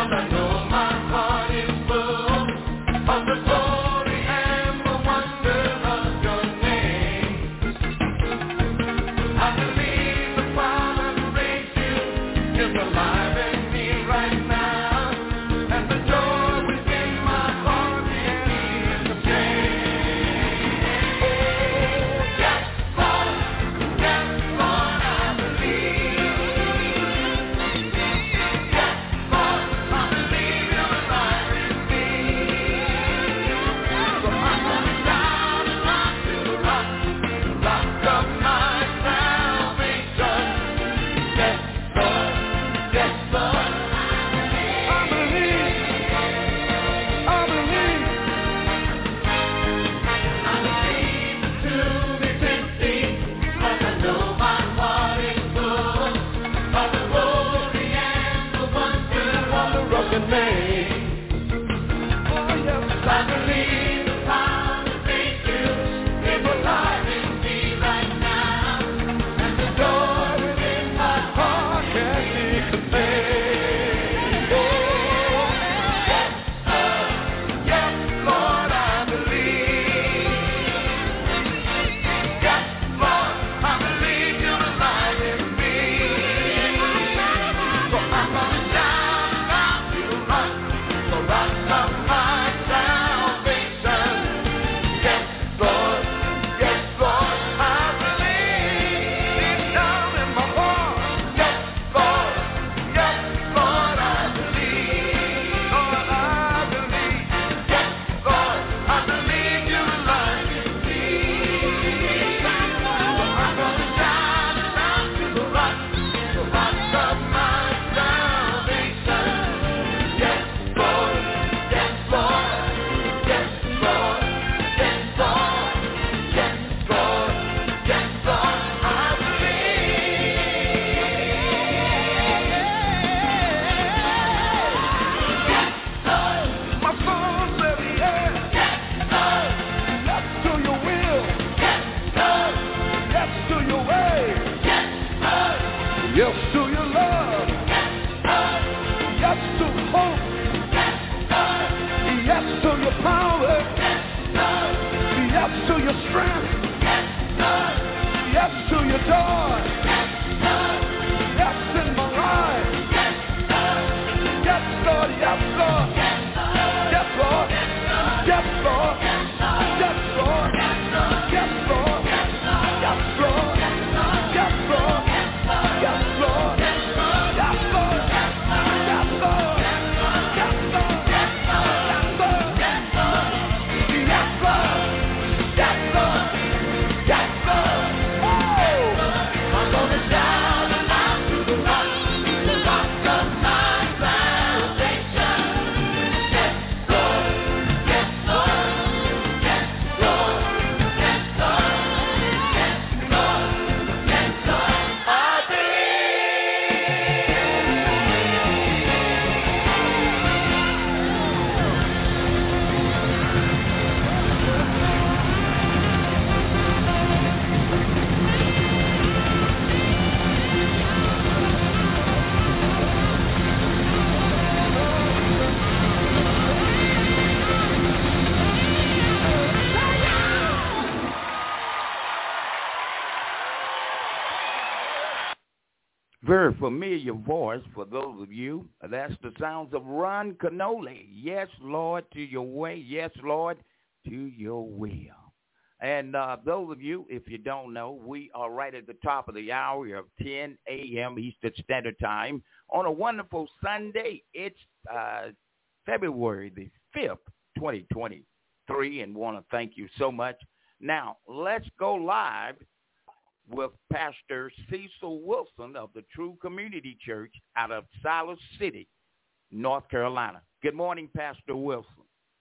Speaker 5: Very familiar voice for those of you. That's the sounds of Ron Canole. Yes, Lord, to your way. Yes, Lord, to your will. And uh, those of you, if you don't know, we are right at the top of the hour of ten a.m. Eastern Standard Time on a wonderful Sunday. It's uh, February the fifth, twenty twenty-three, and want to thank you so much. Now, let's go live with Pastor Cecil Wilson of the True Community Church out of Siler City, North Carolina. Good morning, Pastor Wilson.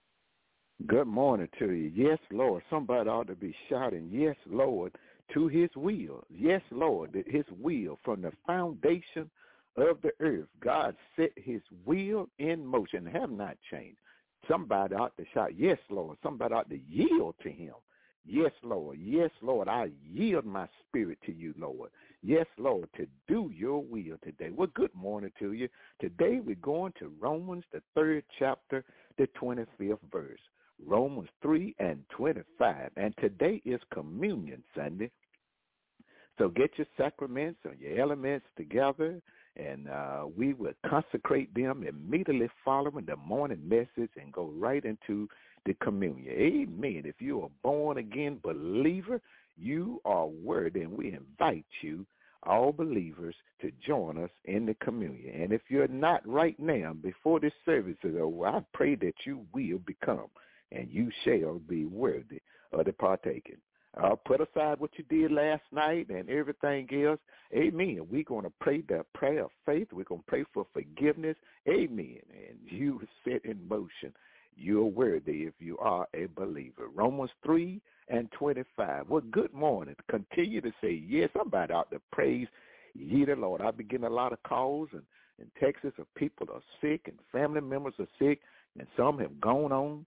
Speaker 12: Good morning to you. Yes, Lord. Somebody ought to be shouting, yes, Lord, to his will. Yes, Lord, his will from the foundation of the earth. God set his will in motion, have not changed. Somebody ought to shout, yes, Lord. Somebody ought to yield to him. Yes, Lord. Yes, Lord. I yield my spirit to you, Lord. Yes, Lord, to do your will today. Well, good morning to you. Today we're going to Romans, the third chapter, the twenty-fifth verse. Romans three and twenty-five. And today is Communion Sunday. So get your sacraments or your elements together, and uh, we will consecrate them immediately following the morning message and go right into the communion. Amen. If you're a born-again believer, you are worthy, and we invite you, all believers, to join us in the communion. And if you're not right now, before this service is over, I pray that you will become, and you shall be worthy of the partaking. Uh, put aside what you did last night and everything else. Amen. We're going to pray the prayer of faith. We're going to pray for forgiveness. Amen. And you set in motion. You're worthy if you are a believer. Romans three and twenty-five. Well, good morning. Continue to say yes. Somebody out there praise ye the Lord. I've been getting a lot of calls in, in Texas of people are sick and family members are sick, and some have gone on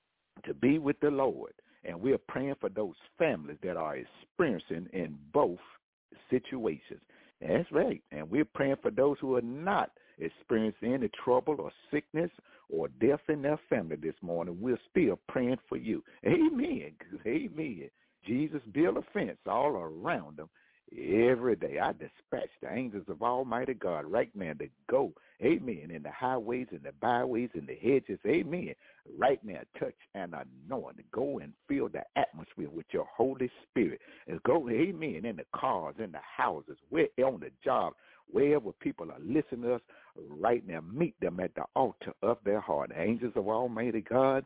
Speaker 12: to be with the Lord. And we're praying for those families that are experiencing in both situations. That's right. And we're praying for those who are not experiencing any trouble or sickness or death in their family this morning. We're still praying for you. Amen. Amen. Jesus built a fence all around them every day. I dispatch the angels of Almighty God right now to go, amen, in the highways and the byways and the hedges, amen, right now touch and anoint. Go and fill the atmosphere with your Holy Spirit. And go, amen, in the cars, in the houses, where on the job, wherever people are listening to us right now, meet them at the altar of their heart. The angels of Almighty God,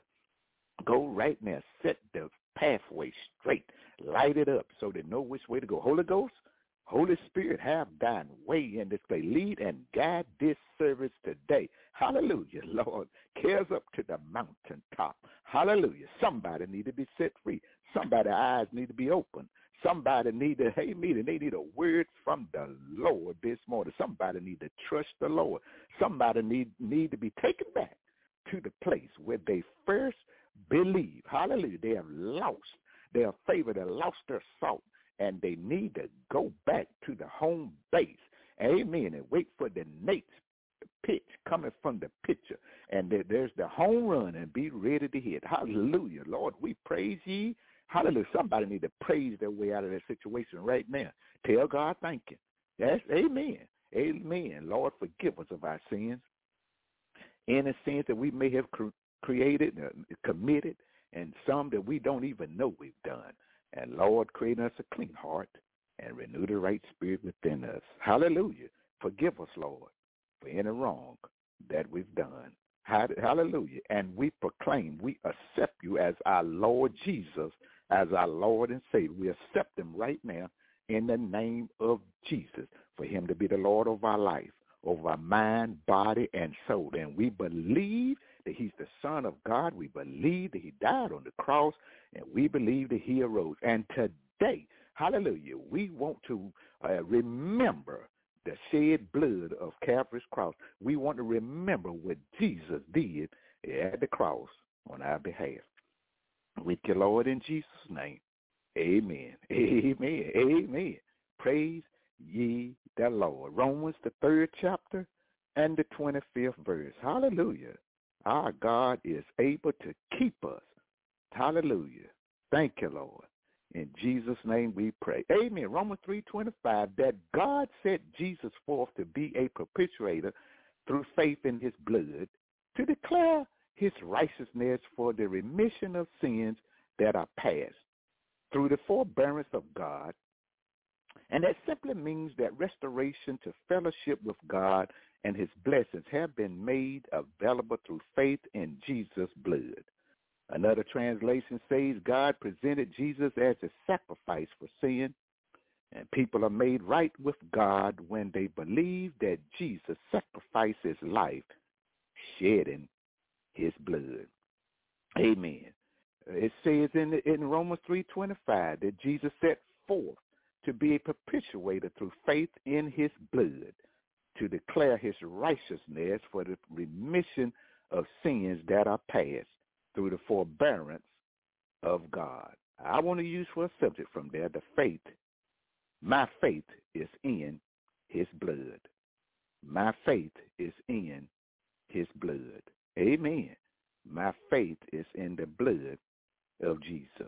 Speaker 12: go right now, set the pathway straight, light it up so they know which way to go. Holy Ghost, Holy Spirit, have thine way in this place. Lead and guide this service today. Hallelujah, Lord. Cares up to the mountaintop. Hallelujah. Somebody need to be set free. Somebody's eyes need to be open. Somebody need to, hey, me, they need a word from the Lord this morning. Somebody need to trust the Lord. Somebody need, need to be taken back to the place where they first believe. Hallelujah. They have lost their favor. They lost their salt, and they need to go back to the home base. Amen. And wait for the next pitch coming from the pitcher. And there's the home run, and be ready to hit. Hallelujah. Lord, we praise ye. Hallelujah. Somebody need to praise their way out of that situation right now. Tell God thank you. That's amen. Amen. Lord, forgive us of our sins. Any sins that we may have cr- created, uh, committed, and some that we don't even know we've done. And Lord, create us a clean heart and renew the right spirit within us. Hallelujah. Forgive us, Lord, for any wrong that we've done. Hallelujah. And we proclaim, we accept you as our Lord Jesus, as our Lord and Savior. We accept him right now in the name of Jesus, for him to be the Lord of our life, over our mind, body, and soul. And we believe that he's the Son of God. We believe that he died on the cross, and we believe that he arose. And today, hallelujah, we want to uh, remember the shed blood of Calvary's cross. We want to remember what Jesus did at the cross on our behalf. With your Lord, in Jesus' name, amen, amen, amen. Praise ye the Lord. Romans, the third chapter and the twenty-fifth verse. Hallelujah. Our God is able to keep us. Hallelujah. Thank you, Lord. In Jesus' name we pray. Amen. Romans three twenty-five, that God set Jesus forth to be a propitiator through faith in his blood, to declare his righteousness for the remission of sins that are past, through the forbearance of God. And that simply means that restoration to fellowship with God and his blessings have been made available through faith in Jesus' blood. Another translation says God presented Jesus as a sacrifice for sin, and people are made right with God when they believe that Jesus sacrificed his life, shedding his blood. Amen. It says in, in Romans three twenty-five that Jesus set forth to be a propitiator through faith in his blood, to declare his righteousness for the remission of sins that are past, through the forbearance of God. I want to use for a subject from there, the faith My faith is in his blood. My faith is in his blood. Amen. My faith is in the blood of Jesus.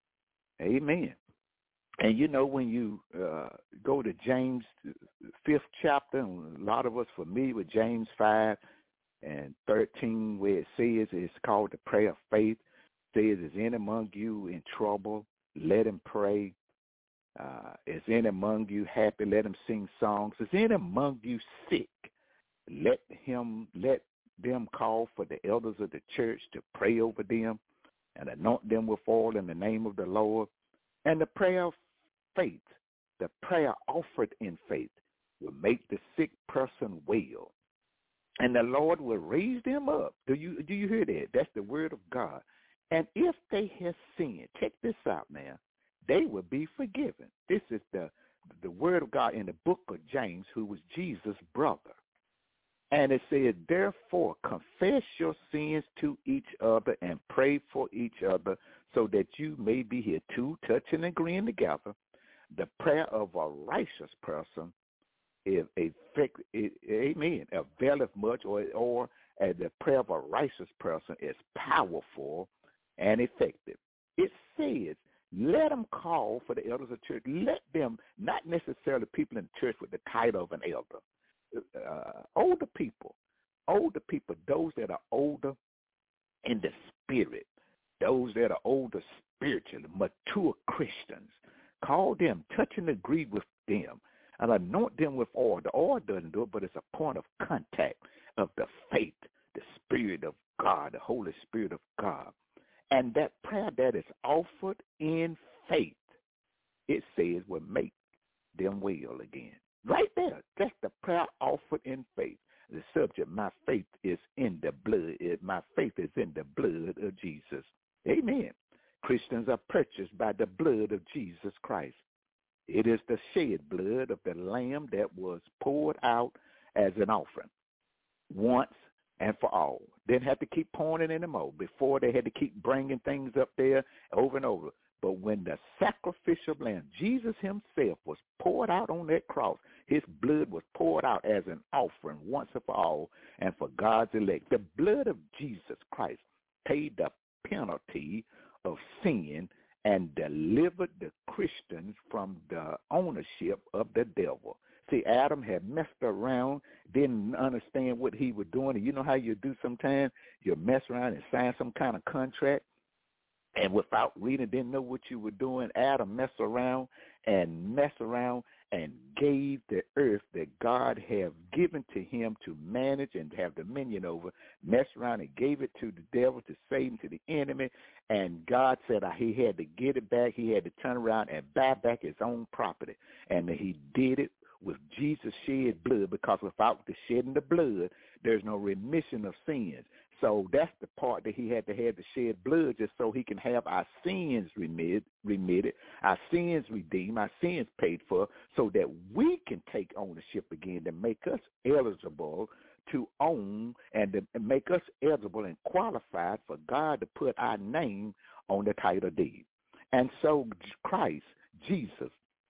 Speaker 12: Amen. And you know, when you uh, go to James, fifth chapter, and a lot of us familiar with James five and thirteen, where it says it's called the prayer of faith, says, is any among you in trouble? Let him pray. Uh, is any among you happy? Let him sing songs. Is any among you sick? Let him, let them call for the elders of the church to pray over them and anoint them with oil in the name of the Lord. And the prayer of faith, the prayer offered in faith, will make the sick person well, and the Lord will raise them up. Do you do you hear that? That's the word of God. And if they have sinned, check this out now, they will be forgiven. This is the the word of God in the book of James, who was Jesus' brother. And it said, therefore, confess your sins to each other and pray for each other so that you may be here, two touching and agreeing together. The prayer of a righteous person is effect, amen, availeth much, or or uh, the prayer of a righteous person is powerful and effective. It says, let them call for the elders of the church. Let them, not necessarily people in the church with the title of an elder, uh, older people, older people, those that are older in the spirit, those that are older spiritually, mature Christians. Call them, touch and agree with them, and anoint them with oil. The oil doesn't do it, but it's a point of contact of the faith, the Spirit of God, the Holy Spirit of God. And that prayer that is offered in faith, it says, will make them well again. Right there, that's the prayer offered in faith. The subject, my faith is in the blood. My faith is in the blood of Jesus. Amen. Christians are purchased by the blood of Jesus Christ. It is the shed blood of the Lamb that was poured out as an offering once and for all. Didn't have to keep pouring it anymore. Before, they had to keep bringing things up there over and over. But when the sacrificial lamb, Jesus himself, was poured out on that cross, his blood was poured out as an offering once and for all and for God's elect. The blood of Jesus Christ paid the penalty of sin and delivered the Christians from the ownership of the devil. See, Adam had messed around, didn't understand what he was doing. And you know how you do sometimes? You mess around and sign some kind of contract, and without reading, didn't know what you were doing. Adam messed around and messed around and gave the earth that God had given to him to manage and have dominion over, messed around and gave it to the devil, to Satan, to the enemy. And God said he had to get it back. He had to turn around and buy back his own property. And he did it with Jesus' shed blood, because without the shedding the blood, there's no remission of sins. So that's the part that he had to have, to shed blood, just so he can have our sins remitted, remitted, our sins redeemed, our sins paid for, so that we can take ownership again, to make us eligible to own and to make us eligible and qualified for God to put our name on the title deed. And so Christ, Jesus,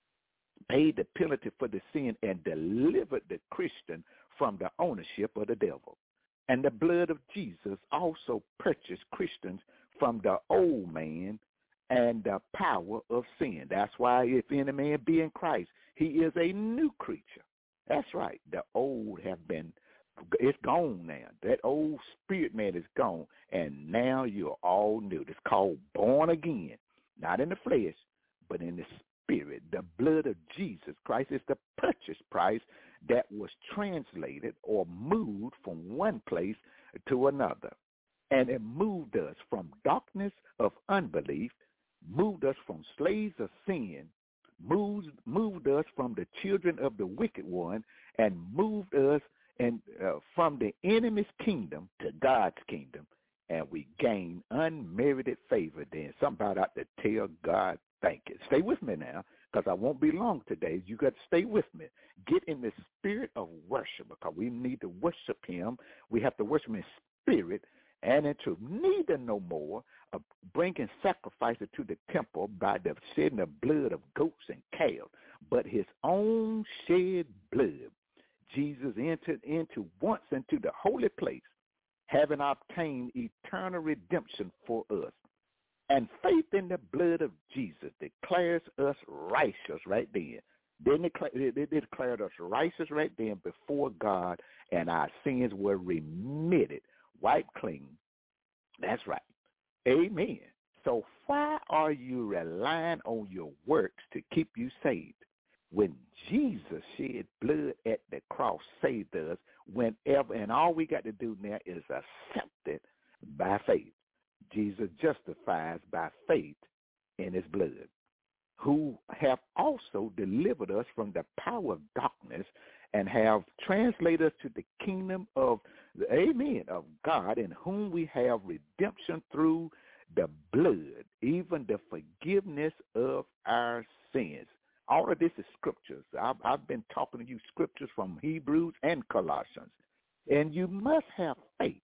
Speaker 12: paid the penalty for the sin and delivered the Christian from the ownership of the devil. And the blood of Jesus also purchased Christians from the old man and the power of sin. That's why if any man be in Christ, he is a new creature. That's right. The old have been, it's gone now. That old spirit man is gone, and now you're all new. It's called born again, not in the flesh, but in the spirit. The blood of Jesus Christ is the purchase price that was translated or moved from one place to another. And it moved us from darkness of unbelief, moved us from slaves of sin, moved, moved us from the children of the wicked one, and moved us and uh, from the enemy's kingdom to God's kingdom. And we gain unmerited favor then. Somebody ought to tell God, thank you. Stay with me now, because I won't be long today. You got to stay with me. Get in the spirit of worship, because we need to worship him. We have to worship him in spirit and in truth, neither no more of bringing sacrifices to the temple by the shedding of blood of goats and calves, but his own shed blood. Jesus entered into once into the holy place, having obtained eternal redemption for us. And faith in the blood of Jesus declares us righteous right then. They declared, they declared us righteous right then before God, and our sins were remitted, wiped clean. That's right. Amen. So why are you relying on your works to keep you saved? When Jesus shed blood at the cross, saved us whenever, and all we got to do now is accept it by faith. Jesus justifies by faith in his blood, who have also delivered us from the power of darkness and have translated us to the kingdom of the amen of God, in whom we have redemption through the blood, even the forgiveness of our sins. All of this is scriptures. I've, I've been talking to you scriptures from Hebrews and Colossians. And you must have faith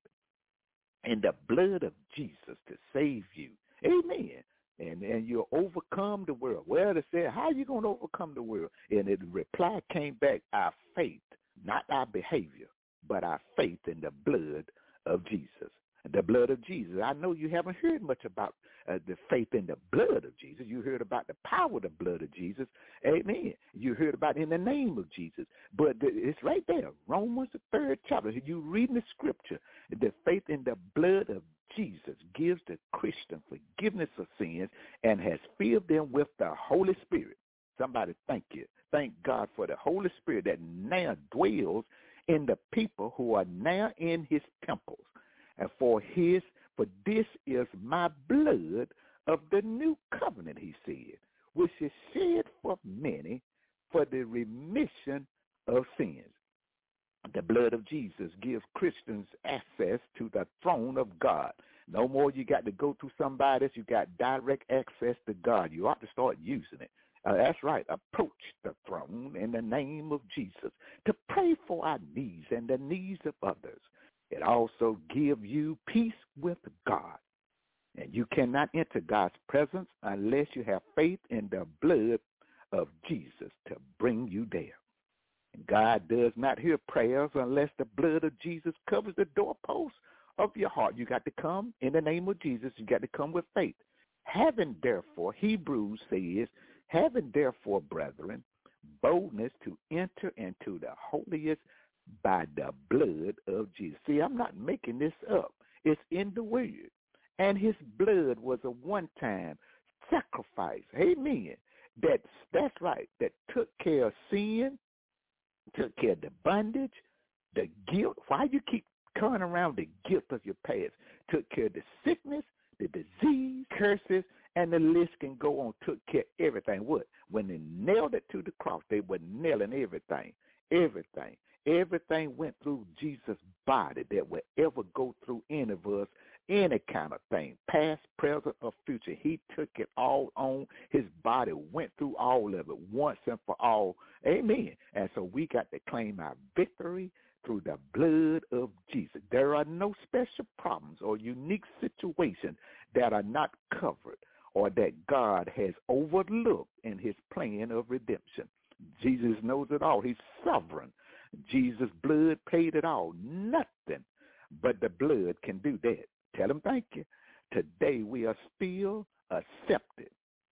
Speaker 12: in the blood of Jesus to save you. Amen. And and you'll overcome the world. Well, they said, how are you going to overcome the world? And the reply came back, our faith, not our behavior, but our faith in the blood of Jesus. The blood of Jesus. I know you haven't heard much about uh, the faith in the blood of Jesus. You heard about the power of the blood of Jesus. Amen. You heard about in the name of Jesus. But it's right there. Romans, the third chapter. You reading the scripture. The faith in the blood of Jesus gives the Christian forgiveness of sins and has filled them with the Holy Spirit. Somebody thank you. Thank God for the Holy Spirit that now dwells in the people who are now in his temples. And for his, for this is my blood of the new covenant, he said, which is shed for many for the remission of sins. The blood of Jesus gives Christians access to the throne of God. No more you got to go through somebody else. You got direct access to God. You ought to start using it. Uh, that's right. Approach the throne in the name of Jesus to pray for our needs and the needs of others. It also gives you peace with God. And you cannot enter God's presence unless you have faith in the blood of Jesus to bring you there. God does not hear prayers unless the blood of Jesus covers the doorpost of your heart. You got to come in the name of Jesus. You got to come with faith. Having therefore, Hebrews says, having therefore, brethren, boldness to enter into the holiest by the blood of Jesus. See, I'm not making this up. It's in the word. And his blood was a one-time sacrifice. Amen. That's, that's right. That took care of sin, took care of the bondage, the guilt. Why you keep carrying around the guilt of your past? Took care of the sickness, the disease, curses, and the list can go on. Took care of everything. What? When they nailed it to the cross, they were nailing everything. Everything. Everything went through Jesus' body that would ever go through any of us, any kind of thing, past, present, or future. He took it all on his body, went through all of it once and for all. Amen. And so we got to claim our victory through the blood of Jesus. There are no special problems or unique situations that are not covered or that God has overlooked in his plan of redemption. Jesus knows it all. He's sovereign. Jesus' blood paid it all. Nothing but the blood can do that. Tell him thank you. Today we are still accepted.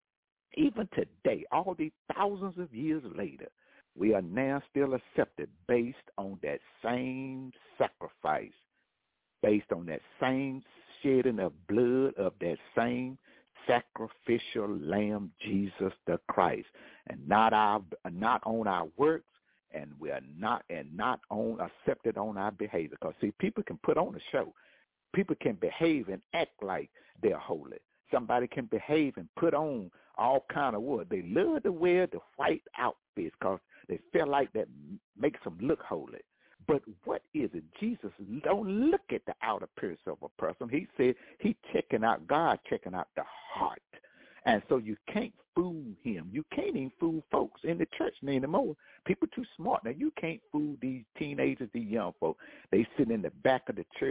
Speaker 12: Even today, all these thousands of years later, we are now still accepted based on that same sacrifice, based on that same shedding of blood of that same sacrificial lamb, Jesus the Christ, and not our, not on our works, and we are not, and not on accepted on our behavior. Because see, people can put on a show. People can behave and act like they're holy. Somebody can behave and put on all kind of what. They love to wear the white outfits because they feel like that makes them look holy. But what is it? Jesus don't look at the outer appearance of a person. He said he checking out, God checking out the heart. And so you can't fool him. You can't even fool folks in the church anymore. People too smart. Now, you can't fool these teenagers, these young folks. They sit in the back of the church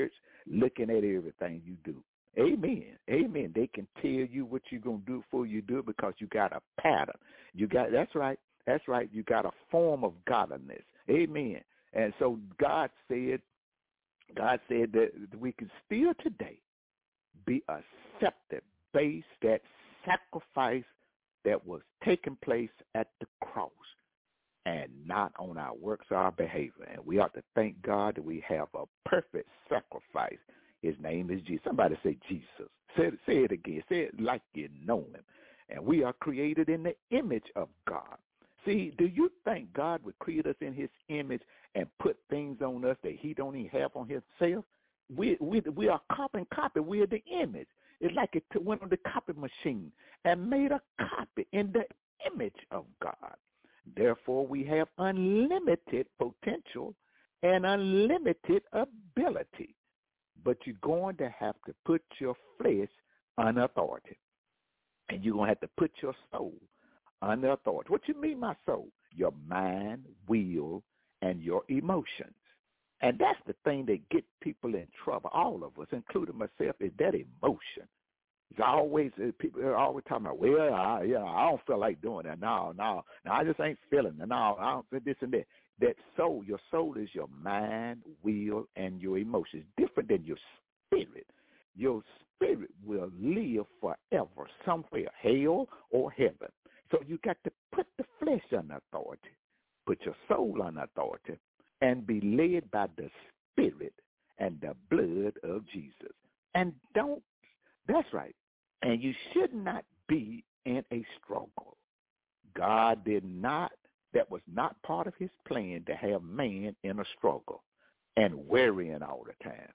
Speaker 12: looking at everything you do. Amen. Amen. They can tell you what you're going to do before you do it because you got a pattern. You got, that's right. That's right. You got a form of godliness. Amen. And so God said, God said that we can still today be accepted based that sacrifice that was taking place at the cross and not on our works or our behavior. And we ought to thank God that we have a perfect sacrifice. His name is Jesus. Somebody say Jesus. Say it, say it again. Say it like you know him. And we are created in the image of God. See, do you think God would create us in his image and put things on us that he don't even have on himself? We we we are copy and copy. We are the image. It's like it went on the copy machine and made a copy in the image of God. Therefore, we have unlimited potential and unlimited ability. But you're going to have to put your flesh under authority. And you're going to have to put your soul under authority. What you mean, my soul? Your mind, will, and your emotions. And that's the thing that gets people in trouble, all of us, including myself, is that emotion. It's always, people are always talking about, well, I, you know, I don't feel like doing that. No, no, no, I just ain't feeling it. No, I don't feel this and that. That soul, your soul is your mind, will, and your emotions. Different than your spirit. Your spirit will live forever somewhere, hell or heaven. So you got to put the flesh under authority, put your soul under authority, and be led by the Spirit and the blood of Jesus. And don't, that's right. And you should not be in a struggle. God did not, that was not part of his plan to have man in a struggle and worrying all the time.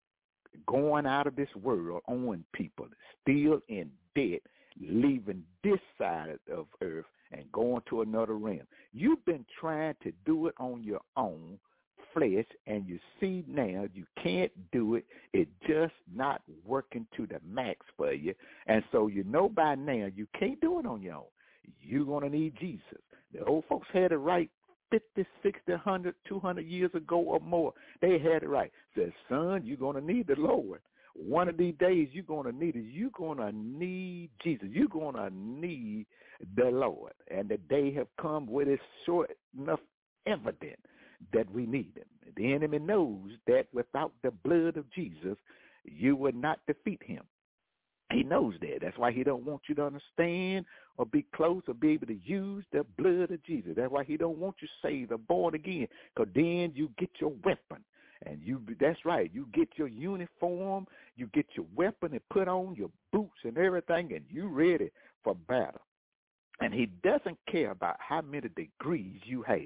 Speaker 12: Going out of this world on people, still in debt, leaving this side of earth and going to another realm. You've been trying to do it on your own flesh, and you see now you can't do it. It's just not working to the max for you. And so you know by now you can't do it on your own. You're going to need Jesus. The old folks had it right fifty, sixty, one hundred, two hundred years ago or more. They had it right. Said, son, you're going to need the Lord. One of these days you're going to need it. You're going to need Jesus. You're going to need the Lord. And the day have come where it's short enough evident that we need him. The enemy knows that without the blood of Jesus, you would not defeat him. He knows that. That's why he don't want you to understand or be close or be able to use the blood of Jesus. That's why he don't want you saved or born again, because then you get your weapon. And you, that's right, you get your uniform, you get your weapon and put on your boots and everything, and you ready for battle. And he doesn't care about how many degrees you have.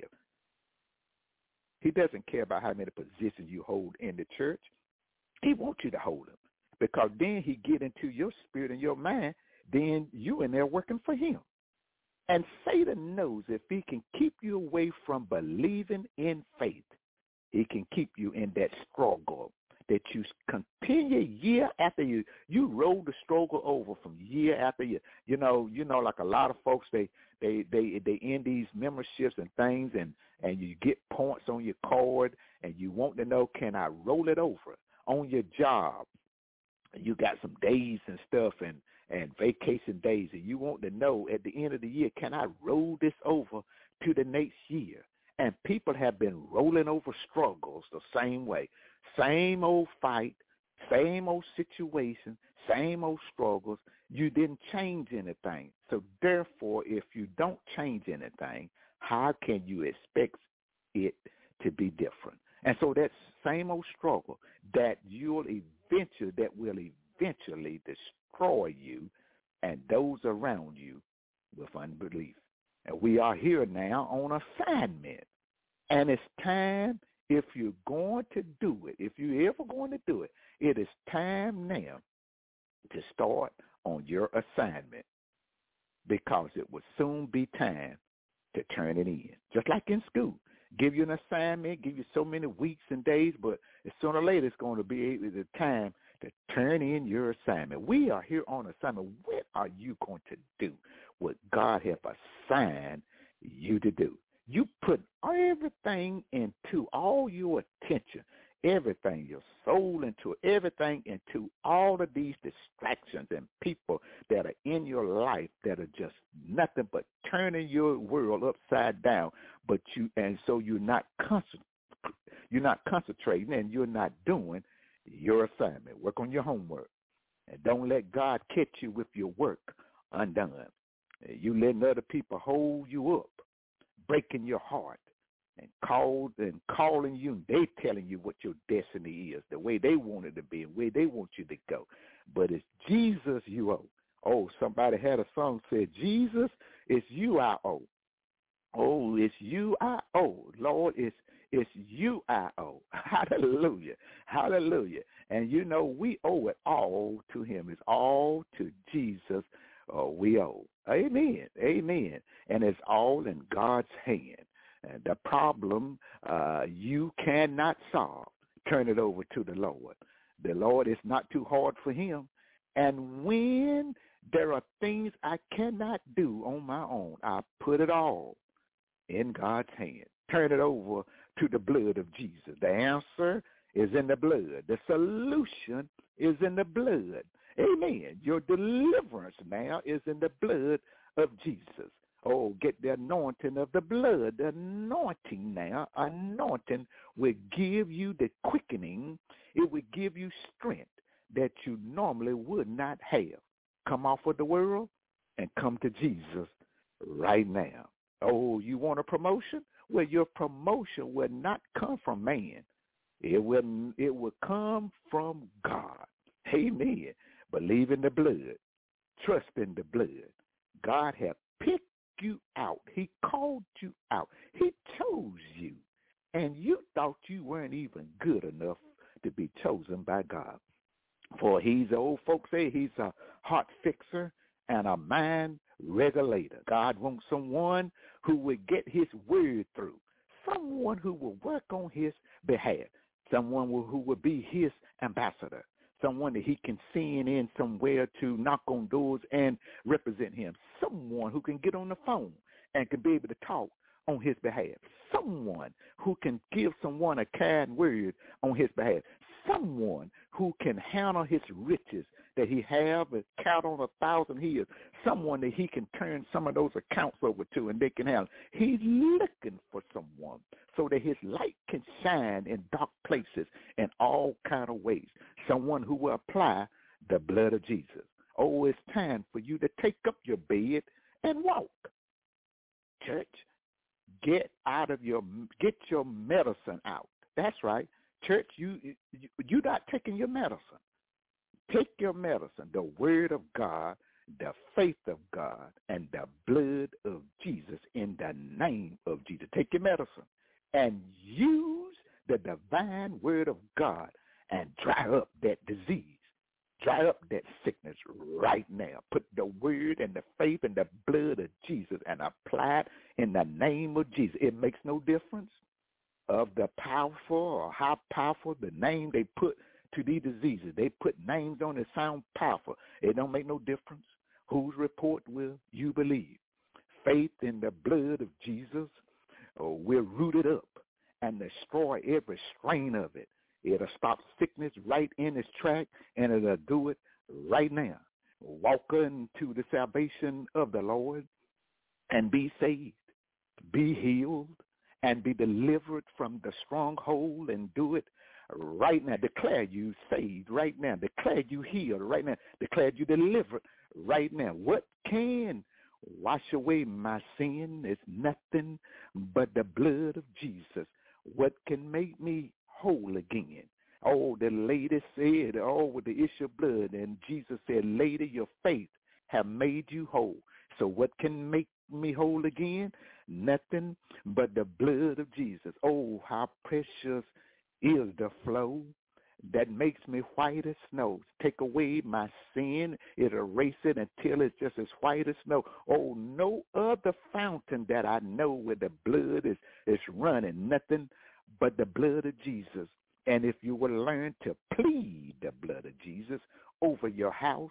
Speaker 12: He doesn't care about how many positions you hold in the church. He wants you to hold them, because then he get into your spirit and your mind, then you in there working for him. And Satan knows if he can keep you away from believing in faith, he can keep you in that struggle that you continue year after year. You roll the struggle over from year after year. You know, you know, like a lot of folks, they they they they end these memberships and things, and and you get points on your card, and you want to know, can I roll it over? On your job, you got some days and stuff, and and vacation days, and you want to know at the end of the year, can I roll this over to the next year? And people have been rolling over struggles the same way. Same old fight, same old situation, same old struggles. You didn't change anything. So therefore, if you don't change anything, how can you expect it to be different? And so that same old struggle that you'll eventually, that will eventually destroy you and those around you with unbelief. And we are here now on assignment. And it's time, if you're going to do it, if you're ever going to do it, it is time now to start on your assignment, because it will soon be time to turn it in. Just like in school. Give you an assignment, give you so many weeks and days, but sooner or later it's going to be the time to turn in your assignment. We are here on assignment. What are you going to do what God has assigned you to do? You put everything into all your attention everything, your soul into everything, into all of these distractions and people that are in your life that are just nothing but turning your world upside down. But you, and so you're not concent- you're not concentrating and you're not doing your assignment. Work on your homework, and don't let God catch you with your work undone. You letting other people hold you up, breaking your heart, and called and calling you, and they telling you what your destiny is, the way they want it to be, the way they want you to go. But it's Jesus you owe. Oh, somebody had a song said, Jesus, it's you I owe. Oh, it's you I owe. Lord, it's it's you I owe. Hallelujah. Hallelujah. And you know, we owe it all to him. It's all to Jesus uh, we owe. Amen. Amen. And it's all in God's hand. And the problem uh, you cannot solve, turn it over to the Lord. The Lord is not too hard for him. And when there are things I cannot do on my own, I put it all in God's hand. Turn it over to the blood of Jesus. The answer is in the blood. The solution is in the blood. Amen. Your deliverance now is in the blood of Jesus. Oh, get the anointing of the blood. The anointing now, anointing will give you the quickening. It will give you strength that you normally would not have. Come off of the world and come to Jesus right now. Oh, you want a promotion? Well, your promotion will not come from man. It will, it will come from God. Amen. Believe in the blood. Trust in the blood. God has picked you out. He called you out. He chose you. And you thought you weren't even good enough to be chosen by God. For he's, old folks say, he's a heart fixer and a mind regulator. God wants someone who will get his word through, someone who will work on his behalf, someone who will be his ambassador, someone that he can send in somewhere to knock on doors and represent him, someone who can get on the phone and can be able to talk on his behalf, someone who can give someone a kind word on his behalf, someone who can handle his riches that he have and count on a thousand hills, someone that he can turn some of those accounts over to and they can handle. He's looking for someone so that his light can shine in dark places in all kind of ways, someone who will apply the blood of Jesus. Oh, it's time for you to take up your bed and walk. Church, get out of your, get your medicine out. That's right. Church, you, you, you're not taking your medicine. Take your medicine, the word of God, the faith of God, and the blood of Jesus in the name of Jesus. Take your medicine and use the divine word of God and dry up that disease. Dry up that sickness right now. Put the word and the faith and the blood of Jesus and apply it in the name of Jesus. It makes no difference of the powerful or how powerful the name they put to these diseases. They put names on that sound powerful. It don't make no difference whose report will you believe. Faith in the blood of Jesus oh, will root it up and destroy every strain of it. It'll stop sickness right in its track, and it'll do it right now. Walk into the salvation of the Lord and be saved, be healed, and be delivered from the stronghold, and do it right now. Declare you saved right now. Declare you healed right now. Declare you delivered right now. What can wash away my sin? It's nothing but the blood of Jesus. What can make me whole again? Oh, the lady said, oh, with the issue of blood, and Jesus said, lady, your faith have made you whole. So what can make me whole again? Nothing but the blood of Jesus. Oh, how precious is the flow that makes me white as snow. Take away my sin, it erase it until it's just as white as snow. Oh, no other fountain that I know where the blood is, is running, nothing but the blood of Jesus. And if you will learn to plead the blood of Jesus over your house,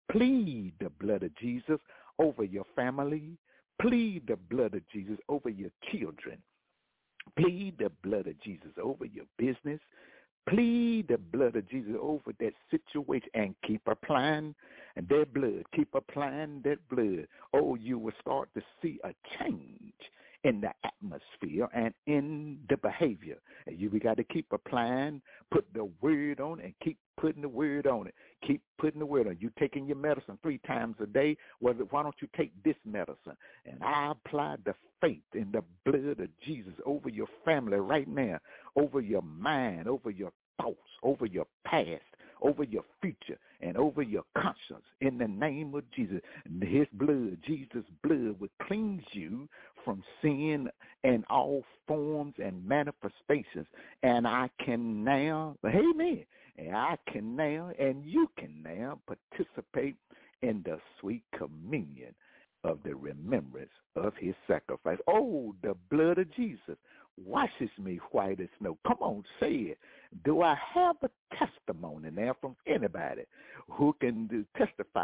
Speaker 12: plead the blood of Jesus over your family, plead the blood of Jesus over your children, plead the blood of Jesus over your business, Plead the blood of Jesus over that situation and keep applying that blood. Keep applying that blood. Oh, you will start to see a change in the atmosphere and in the behavior. And you we got to keep applying, put the word on it, and keep putting the word on it. Keep putting the word on it. You taking your medicine three times a day. Well, why don't you take this medicine? And I apply the faith in the blood of Jesus over your family right now, over your mind, over your thoughts, over your past, over your future, and over your conscience in the name of Jesus. His blood, Jesus' blood, will cleanse you from sin and all forms and manifestations. And I can now, amen, and I can now, and you can now participate in the sweet communion of the remembrance of his sacrifice. Oh, the blood of Jesus washes me white as snow. Come on, say it. Do I have a testimony now from anybody who can do, testify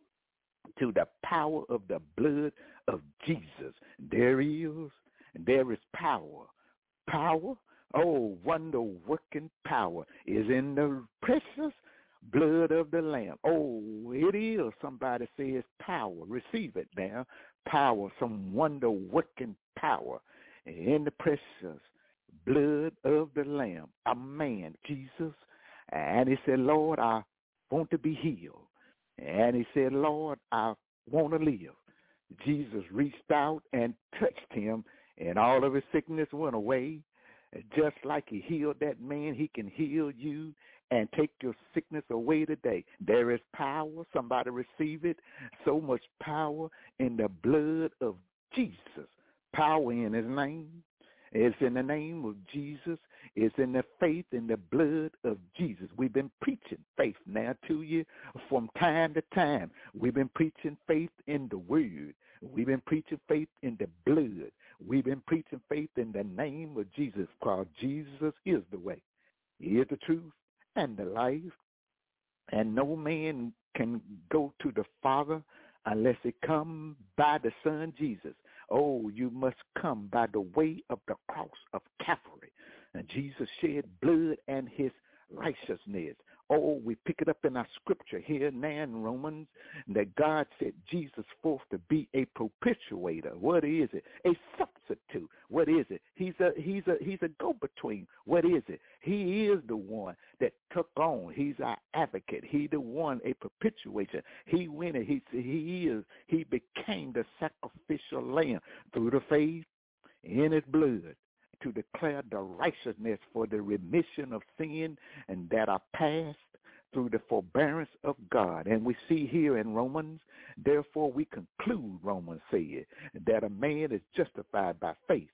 Speaker 12: to the power of the blood of Jesus? There is, there is power. Power, oh, wonder-working power is in the precious blood of the Lamb. Oh, it is. Somebody says power. Receive it now. Power, some wonder-working power in the precious blood of the Lamb. A man, Jesus, and he said, Lord, I want to be healed. And he said, Lord, I want to live. Jesus reached out and touched him, and all of his sickness went away. Just like he healed that man, he can heal you and take your sickness away today. There is power. Somebody receive it. So much power in the blood of Jesus. Power in his name. It's in the name of Jesus. It's in the faith in the blood of Jesus. We've been preaching faith now to you from time to time. We've been preaching faith in the word. We've been preaching faith in the blood. We've been preaching faith in the name of Jesus, because Jesus is the way. He is the truth and the life. And no man can go to the Father unless it come by the Son Jesus. Oh, you must come by the way of the cross of Calvary. And Jesus shed blood and his righteousness. Oh, we pick it up in our scripture here now in Romans, that God set Jesus forth to be a propitiator. What is it? A substitute. What is it? He's a he's a he's a go-between. What is it? He is the one that took on. He's our advocate. He the one, a propitiator. He went and he he is he became the sacrificial lamb through the faith in his blood, to declare the righteousness for the remission of sin and that are passed through the forbearance of God. And we see here in Romans, therefore we conclude, Romans said, that a man is justified by faith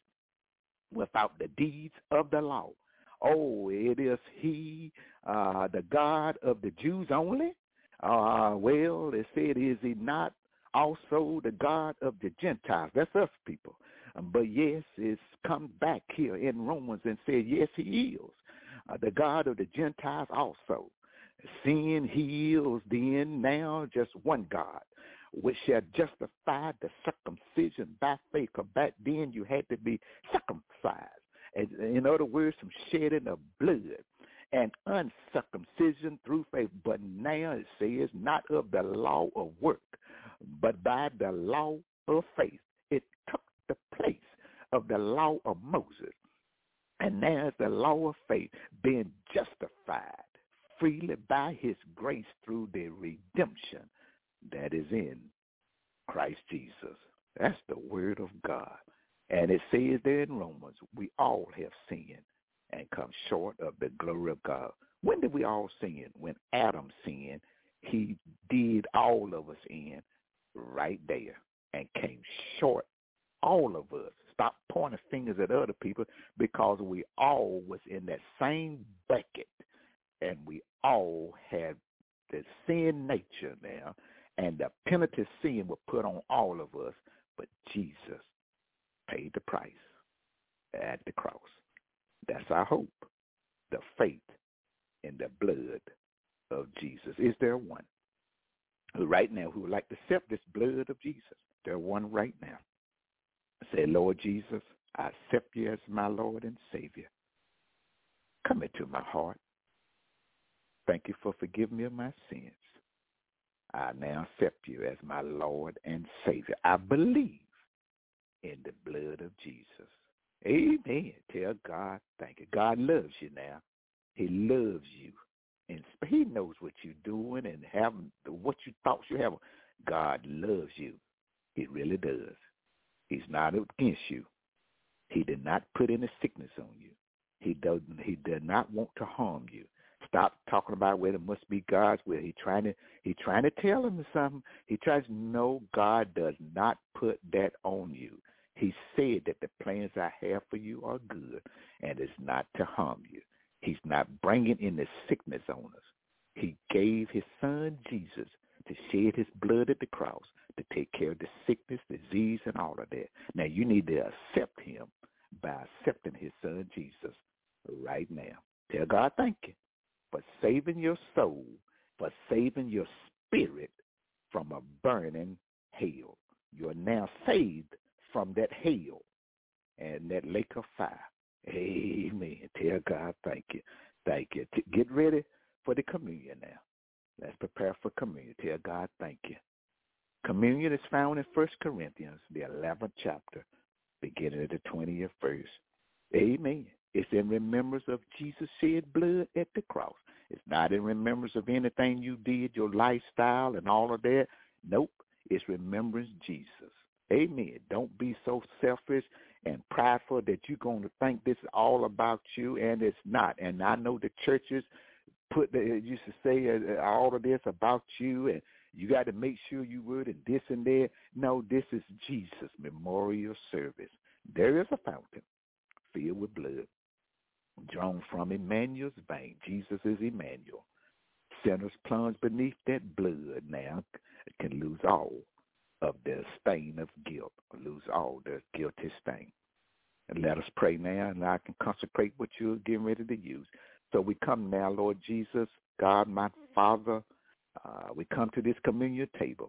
Speaker 12: without the deeds of the law. Oh, it is he, uh, the God of the Jews only? Uh, well, it said, is he not also the God of the Gentiles? That's us people. Um, but yes, it's come back here in Romans and said, yes, he is uh, the God of the Gentiles also. Seeing he is then now just one God, which shall justify the circumcision by faith. Because back then you had to be circumcised. And in other words, some shedding of blood and uncircumcision through faith. But now it says not of the law of work, but by the law of faith. It took the place of the law of Moses. And now it's the law of faith, being justified freely by his grace through the redemption that is in Christ Jesus. That's the word of God. And it says there in Romans, we all have sinned and come short of the glory of God. When did we all sin? When Adam sinned, he did all of us in right there and came short, all of us. Stop pointing fingers at other people, because we all was in that same bucket, and we all had the sin nature now, and the penalty sin was put on all of us, but Jesus paid the price at the cross. That's our hope, the faith in the blood of Jesus. Is there one who right now who would like to accept this blood of Jesus? There one right now. Say, Lord Jesus, I accept you as my Lord and Savior. Come into my heart. Thank you for forgiving me of my sins. I now accept you as my Lord and Savior. I believe in the blood of Jesus. Amen. Tell God thank you. God loves you now. He loves you. And he knows what you're doing and having what you thought you have. God loves you. He really does. He's not against you. He did not put any sickness on you. He doesn't. He does not want to harm you. Stop talking about where it must be God's will. He trying to. He trying to tell him something. He tries to know God does not put that on you. He said that the plans I have for you are good, and it's not to harm you. He's not bringing in the sickness on us. He gave his son Jesus to shed his blood at the cross to take care of the sickness, disease, and all of that. Now, you need to accept him by accepting his son Jesus right now. Tell God thank you for saving your soul, for saving your spirit from a burning hell. You're now saved from that hell and that lake of fire. Amen. Tell God thank you. Thank you. Get ready for the communion now. Let's prepare for communion. Tell God thank you. Communion is found in First Corinthians, the eleventh chapter, beginning at the twentieth verse. Amen. It's in remembrance of Jesus' shed blood at the cross. It's not in remembrance of anything you did, your lifestyle and all of that. Nope. It's remembrance Jesus. Amen. Don't be so selfish and prideful that you're going to think this is all about you, and it's not. And I know the churches put the, used to say uh, all of this about you, and you got to make sure you would, and this and that. No, this is Jesus' memorial service. There is a fountain filled with blood drawn from Emmanuel's vein. Jesus is Emmanuel. Sinners plunged beneath that blood now can lose all of the stain of guilt, lose all the guilty stain. And let us pray now, and I can consecrate what you're getting ready to use. So we come now, Lord Jesus, God, my Father, uh, we come to this communion table.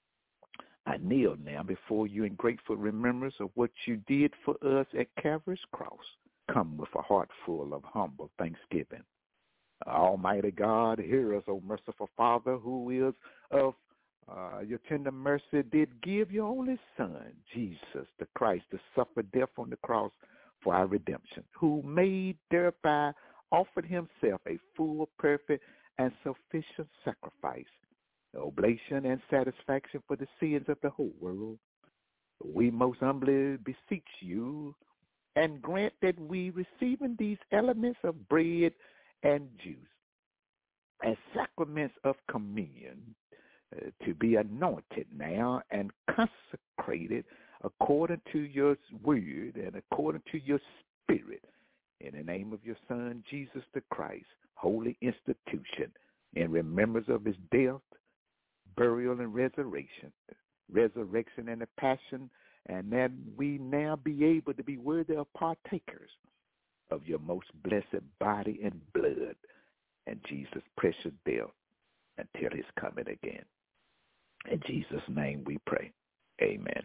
Speaker 12: I kneel now before you in grateful remembrance of what you did for us at Calvary's cross. Come with a heart full of humble thanksgiving. Almighty God, hear us, O merciful Father, who is of uh, your tender mercy, did give your only Son, Jesus the Christ, to suffer death on the cross for our redemption, who made thereby offered himself a full, perfect, and sufficient sacrifice, oblation and satisfaction for the sins of the whole world. We most humbly beseech you, and grant that we, receiving these elements of bread and juice as sacraments of communion, uh, to be anointed now and consecrated according to your word and according to your spirit, in the name of your Son, Jesus the Christ, holy institution, in remembrance of his death, burial, and resurrection, resurrection and the passion, and that we now be able to be worthy of partakers of your most blessed body and blood and Jesus' precious death until his coming again. In Jesus' name we pray. Amen.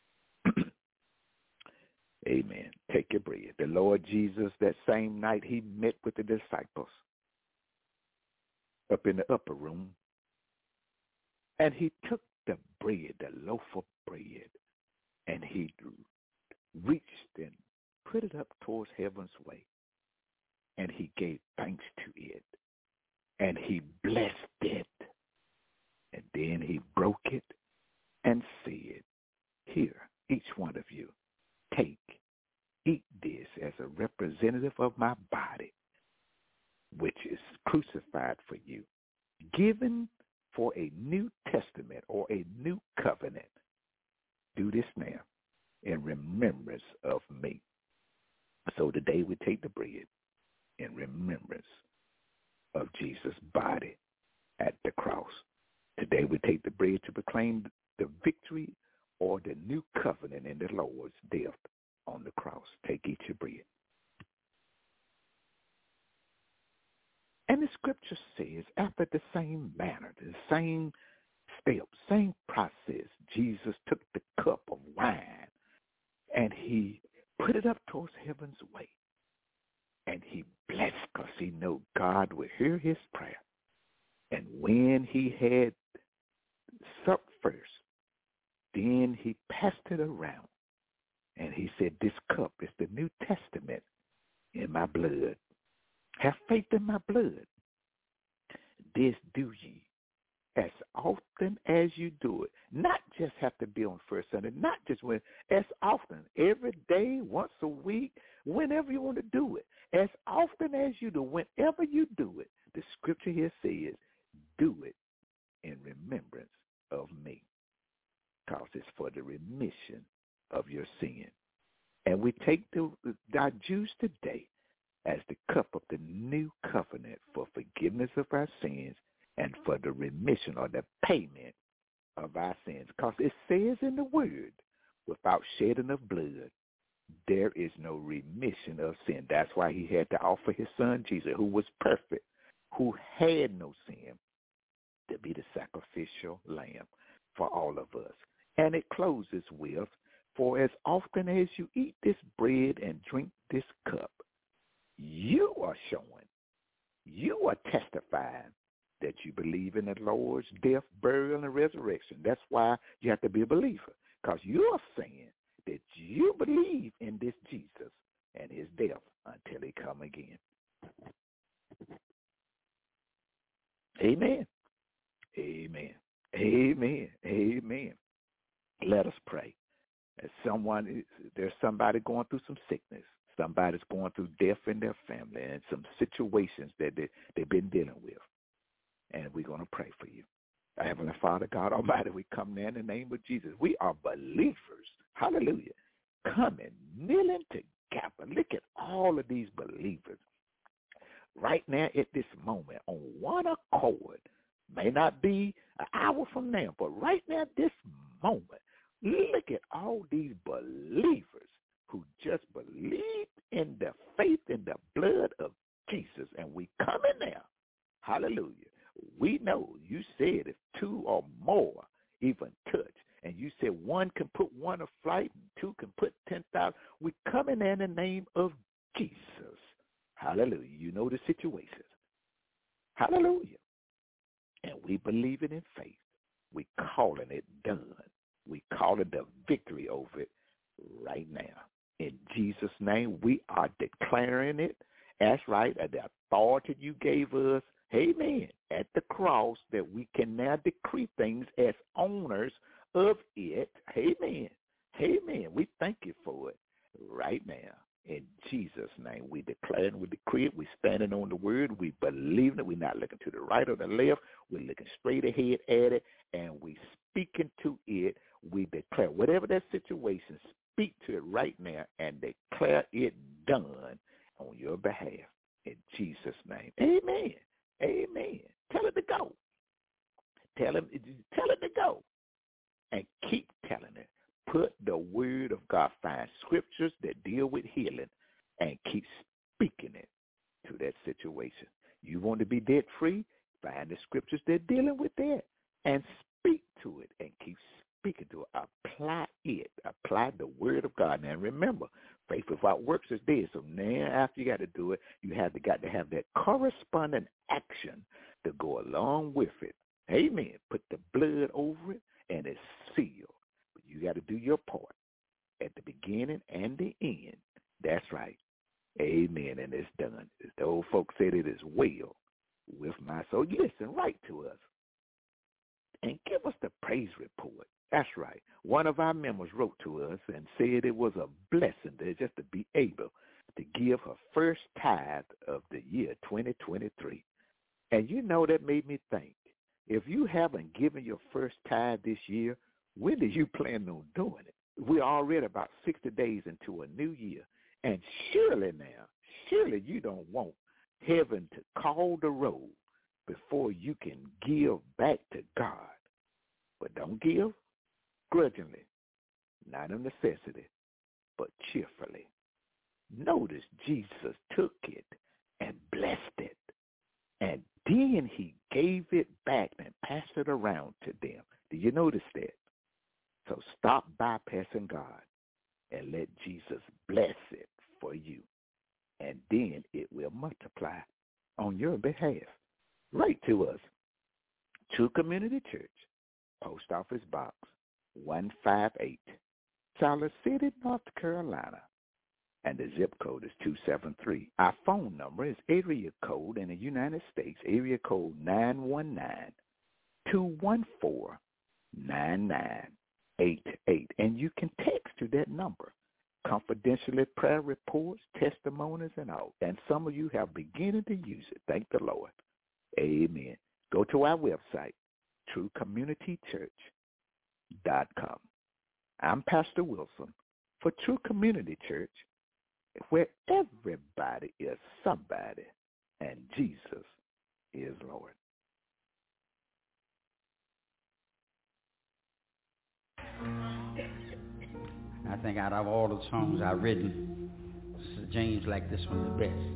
Speaker 12: Amen. Take your bread. The Lord Jesus, that same night he met with the disciples up in the upper room, and he took the bread, the loaf of bread, and he reached and put it up towards heaven's way, and he gave thanks to it, and he blessed it, and then he broke it and said, here, each one of you, take, eat this as a representative of my body, which is crucified for you, given for a new testament or a new covenant. Do this now in remembrance of me. So today we take the bread in remembrance of Jesus' body at the cross. Today we take the bread to proclaim the victory or the new covenant in the Lord's death on the cross. Take each your bread. And the scripture says, after the same manner, the same step, same process, Jesus took the cup of wine and he put it up towards heaven's way. And he blessed because he knew God would hear his prayer. And when he had supped first, then he passed it around. And he said, this cup is the New Testament in my blood. Have faith in my blood. This do ye as often as you do it. Not just have to be on first Sunday, not just when, as often, every day, once a week, whenever you want to do it. As often as you do, whenever you do it, the scripture here says, do it in remembrance of me, because it's for the remission of your sin. And we take the, our juice today as the cup of the new covenant for forgiveness of our sins and for the remission or the payment of our sins. Because it says in the word, without shedding of blood, there is no remission of sin. That's why he had to offer his son Jesus, who was perfect, who had no sin, to be the sacrificial lamb for all of us. And it closes with, for as often as you eat this bread and drink this cup, you are showing, you are testifying that you believe in the Lord's death, burial, and resurrection. That's why you have to be a believer, because you are saying that you believe in this Jesus and his death until he come again. Amen. Amen. Amen. Amen. Let us pray. As someone, there's somebody going through some sickness. Somebody's going through death in their family and some situations that they, they've been dealing with. And we're going to pray for you. Our Heavenly Father, God Almighty, we come now in the name of Jesus. We are believers. Hallelujah. Coming, kneeling together. Look at all of these believers right now at this moment on one accord. May not be an hour from now, but right now at this moment, look at all these believers who just believe in the faith in the blood of Jesus. And we come in now. Hallelujah. We know you said if two or more even touch, and you said one can put one a flight and two can put ten thousand. We come in there in the name of Jesus. Hallelujah. You know the situations. Hallelujah. And we believe it in faith. We calling it done. We call it the victory over it right now. In Jesus' name, we are declaring it. That's right. At the authority you gave us, amen, at the cross, that we can now decree things as owners of it. Amen. Amen. We thank you for it right now. In Jesus' name, we declare and we decree it. We're standing on the word. We believe it. We're not looking to the right or the left. We're looking straight ahead at it, and we speaking to it. We declare whatever that situation, speak to it right now and declare it done on your behalf. In Jesus' name. Amen. Amen. Tell it to go. Tell him, tell it to go. And keep telling it. Put the word of God, find scriptures that deal with healing, and keep speaking it to that situation. You want to be debt free? Find the scriptures that are dealing with that and speak to it and keep speaking to it. Apply it. Apply the word of God. Now remember, faith without works is dead. So now after you got to do it, you have to got to have that corresponding action to go along with it. Amen. Put the blood over it and it's sealed. But you got to do your part at the beginning and the end. That's right. Amen. And it's done. As the old folks said, it is well with my soul. Listen, write to us and give us the praise report. That's right. One of our members wrote to us and said it was a blessing to just to be able to give her first tithe of the year twenty twenty-three. And you know, that made me think, if you haven't given your first tithe this year, when do you plan on doing it? We're already about sixty days into a new year. And surely now, surely you don't want heaven to call the roll before you can give back to God. But don't give grudgingly, not a necessity, but cheerfully. Notice Jesus took it and blessed it, and then he gave it back and passed it around to them. Do you notice that? So stop bypassing God and let Jesus bless it for you, and then it will multiply on your behalf. Write to us True Community Church, Post Office Box one five eight, Charlotte City, North Carolina. And the zip code is two seven three. Our phone number is area code in the United States, area code nine one nine, two one four, nine nine eight eight. And you can text to that number. Confidentially prayer reports, testimonies, and all. And some of you have beginning to use it. Thank the Lord. Amen. Go to our website, true community church dot com. I'm Pastor Wilson for True Community Church, where everybody is somebody and Jesus is Lord.
Speaker 13: I think out of all the songs I've written, Sister James liked this one the best.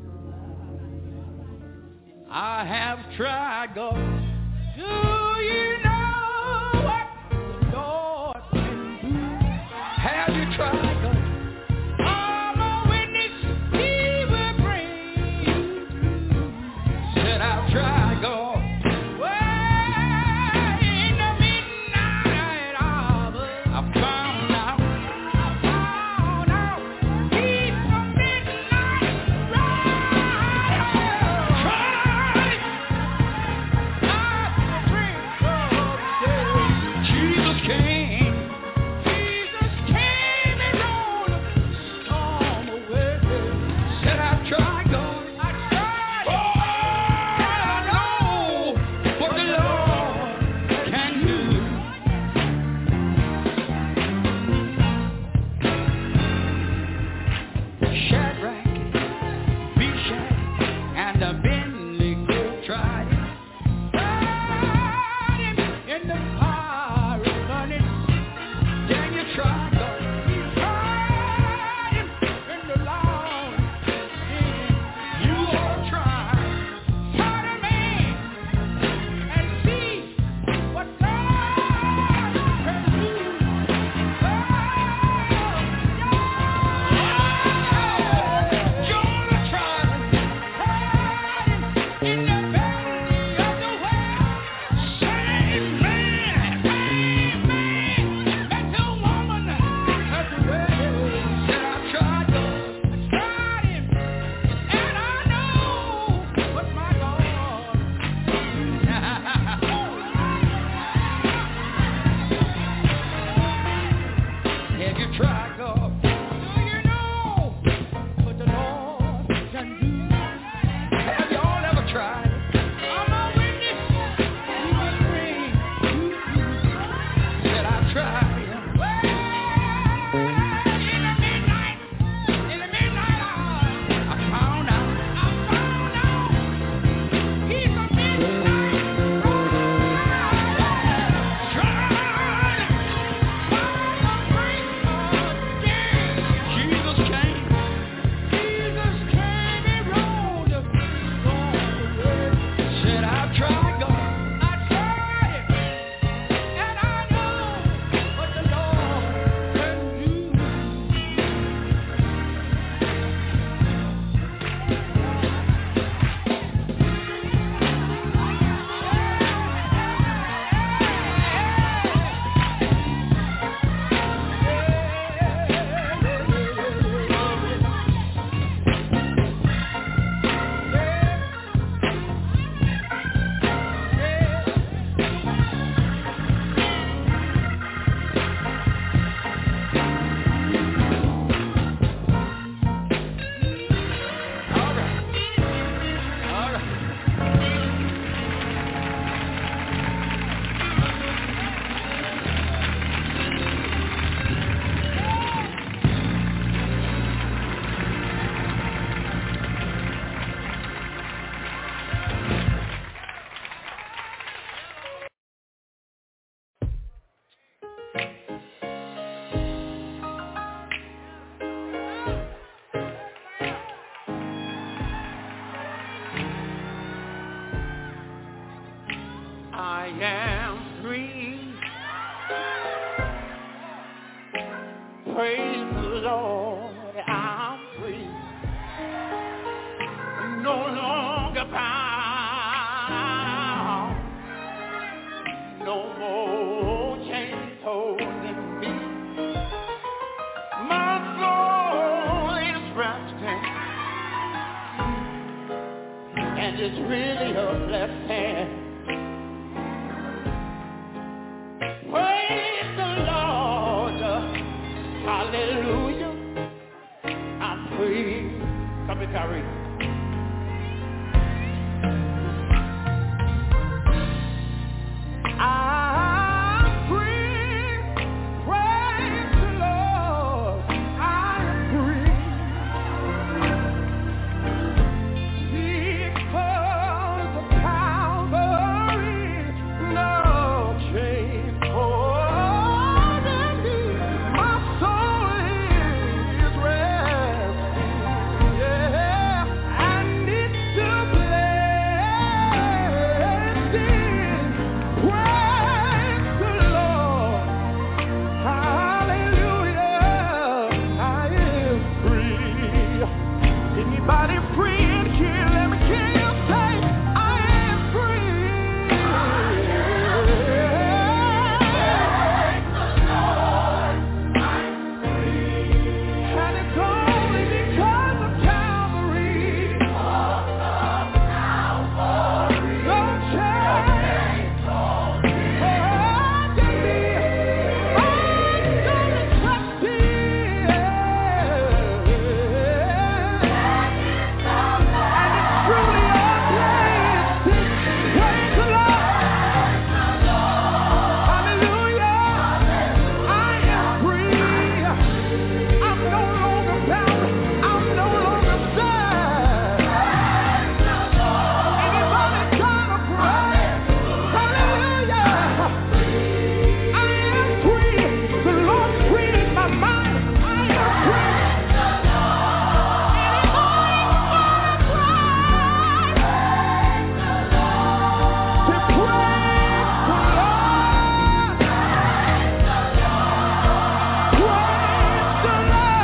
Speaker 13: I have tried, God. Do you know what the Lord can do? Have you tried, God? I'm a witness, He will bring you through. Said I've tried, God. Well, in the midnight hour, I found out, I found out He's the midnight rider. Tried, not to bring trouble. Jesus came, Jesus came and rolled the storm away. Said I've tried, God, I tried, oh, I know what the Lord can do. Shadrach, Meshach, and Abednego tried it. Tried him in the fiery furnace. Daniel tried, God. Tried him in the long sea. You all try, try the man and see what God can do. Jonah tried, tried him in the belly of the whale. Same man, same man, met the woman at the well. Said I've tried, God, I tried him, and I know what my God can do. Have you tried, God? Do you know what the Lord can do? Have y'all ever tried? I'm a witness, He will bring you through. Said I've tried. Well, in the midnight, in the midnight hour, I found out, I found out He's a midnight rider. Tried, tried to bring again. Jesus came, Jesus came and rolled the storm away. Said I've tried, God, I tried it, and I know what the Lord can do. All right, all right. I am free. Praise the Lord, I'm free. No longer bound. left hand. Praise the Lord. Hallelujah. I'm free. Come here, Kyrie. I'm free. Praise the Lord. I'm free. Because of Calvary, no chains holding me. My soul is resting, yeah, and it's a blessing. Praise the Lord, hallelujah, I am free. Anybody free in here? Let me hear you say, I am free. And it's only because of Calvary. No chains holding me. I'm gonna trust Him. And it's truly a blessing. Praise the Lord. Hallelujah. I am free. I'm no longer bound. I'm no longer sad. Anybody trying to pray? Hallelujah. I am free. The Lord freed my mind. I am free. To praise the Lord. Praise the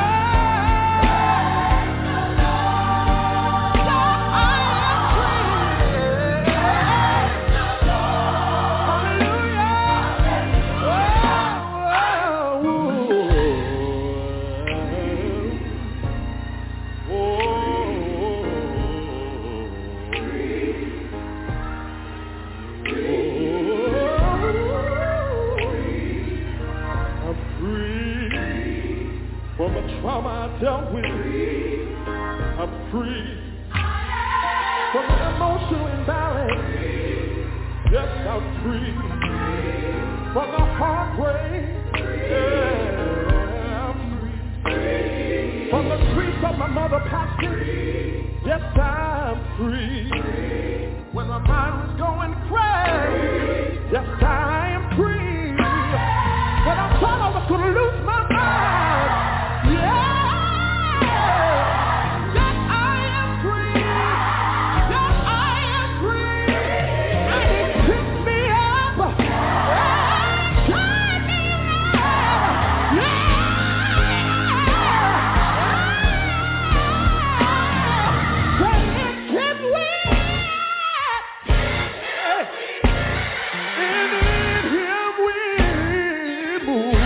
Speaker 13: I'm free from the trauma I dealt with. I'm free from the emotional imbalance. Yes, I'm free from the heartbreak. Yeah, I'm free from the grief of my mother passing. Yes, I'm free when my mind was going crazy. Yes, I am free when I thought I was going to lose my mind. Yeah. Yes, I am free. Yes, I am free. And He picked me up and turned me around. Yeah. When it gets weird, and in Him we move.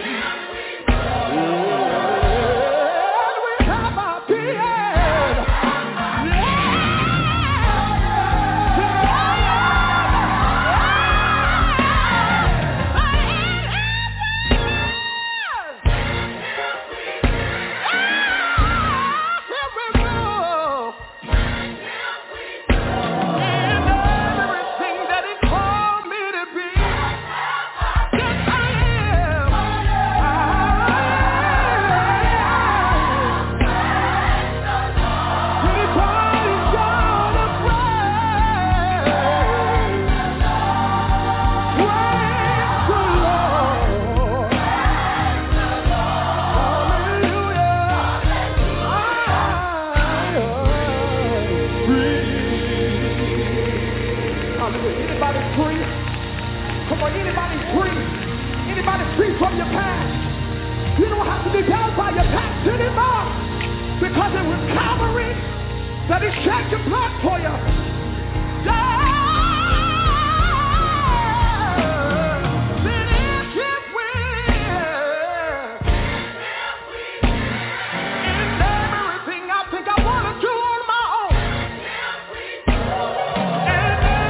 Speaker 13: And we have our being. Everything that He called me to be. Yes, I am. Anybody's got a praise. Praise the Lord. Hallelujah. Hallelujah. Anybody free? Come on, anybody free? Anybody free from your past? You don't have to be bound by your past anymore, because it was Calvary that He shed your blood for you. Yeah. Then if you will, in everything I think I want to do on my own, and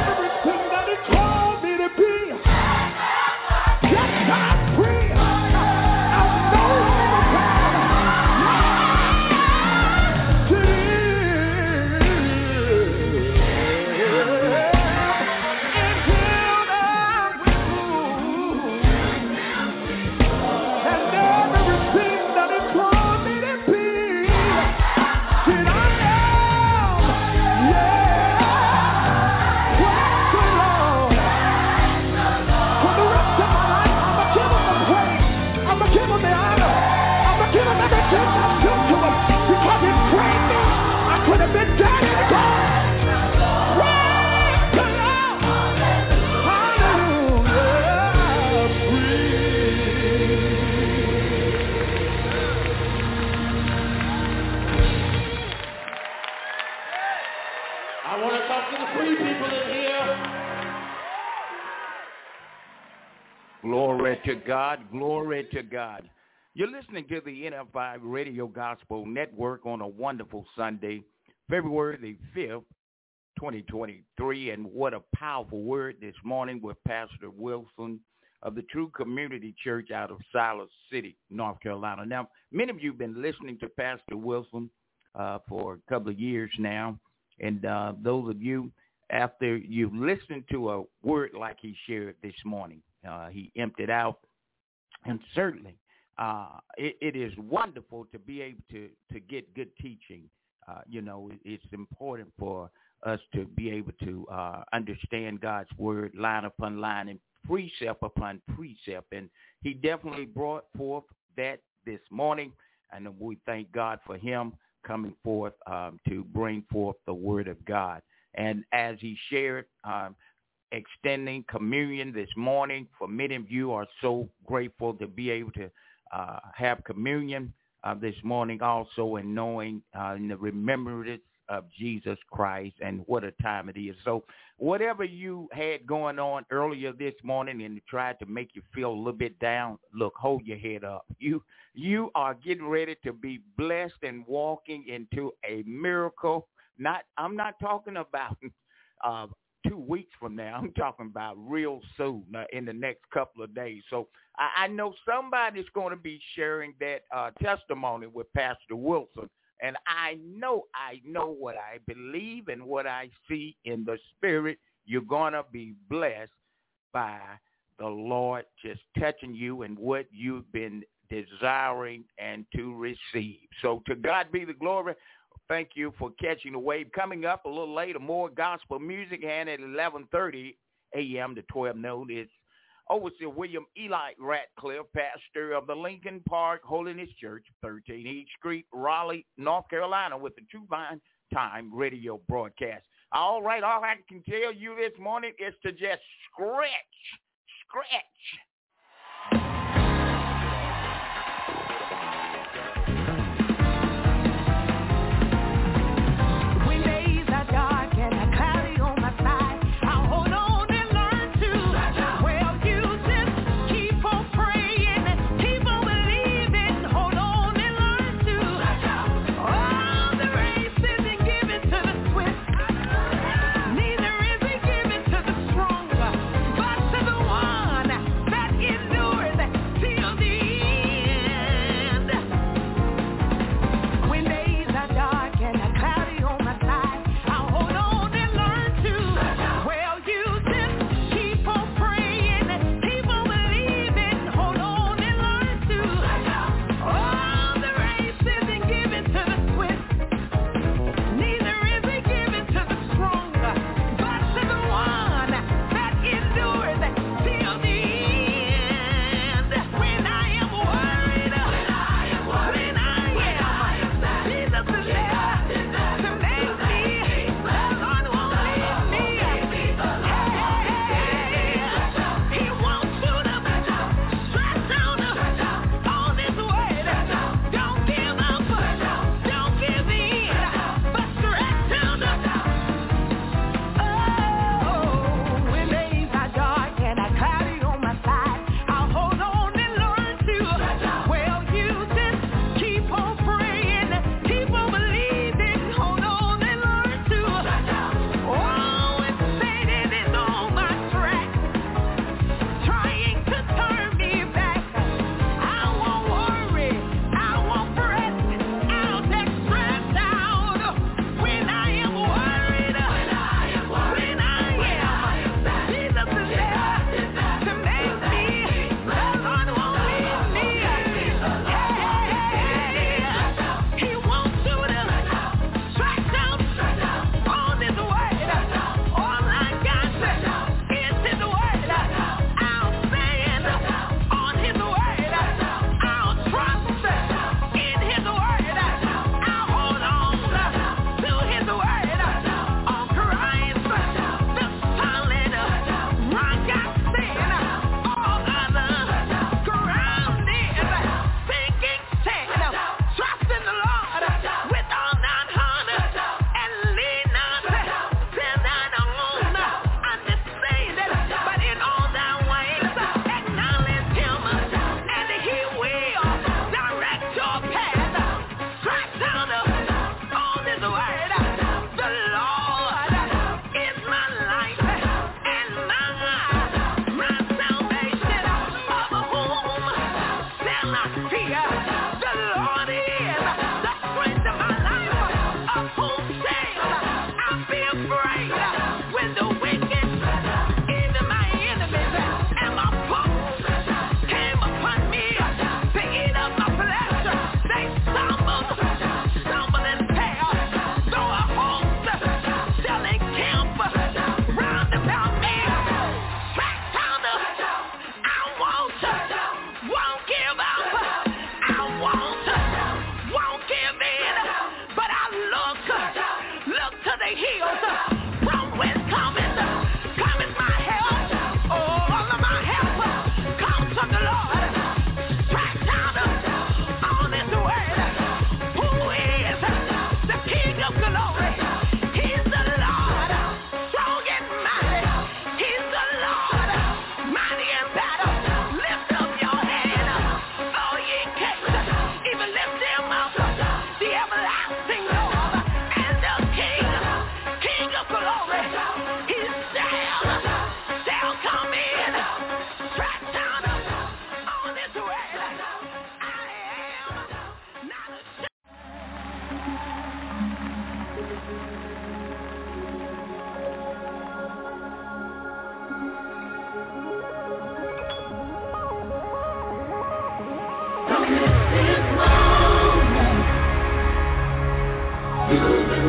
Speaker 5: Glory to God. Glory to God. You're listening to the N F I Radio Gospel Network on a wonderful Sunday, February the fifth, twenty twenty-three. And what a powerful word this morning with Pastor Wilson of the True Community Church out of Siler City, North Carolina. Now, many of you have been listening to Pastor Wilson uh, for a couple of years now. And uh, those of you, after you've listened to a word like he shared this morning, uh, he emptied out. And certainly, uh, it, it is wonderful to be able to, to get good teaching. Uh, you know, it, it's important for us to be able to uh, understand God's word line upon line and precept upon precept. And he definitely brought forth that this morning. And we thank God for him coming forth um, to bring forth the word of God. And as he shared, um, extending communion this morning, for many of you are so grateful to be able to uh, have communion uh, this morning also, and knowing uh, in the remembrance of Jesus Christ and what a time it is. So whatever you had going on earlier this morning and tried to make you feel a little bit down, look, hold your head up. You you are getting ready to be blessed and walking into a miracle. Not I'm not talking about uh, two weeks from now. I'm talking about real soon, uh, in the next couple of days. So I, I know somebody's going to be sharing that uh, testimony with Pastor Wilson. And I know, I know what I believe and what I see in the spirit. You're going to be blessed by the Lord just touching you and what you've been desiring and to receive. So to God be the glory. Thank you for catching the wave. Coming up a little later, more gospel music, and at eleven thirty a.m. to twelve noon, it's Overseer William Eli Ratcliffe, pastor of the Lincoln Park Holiness Church, thirteen East Street, Raleigh, North Carolina, with the True Vine Time radio broadcast. All right, all I can tell you this morning is to just scratch, scratch.
Speaker 7: That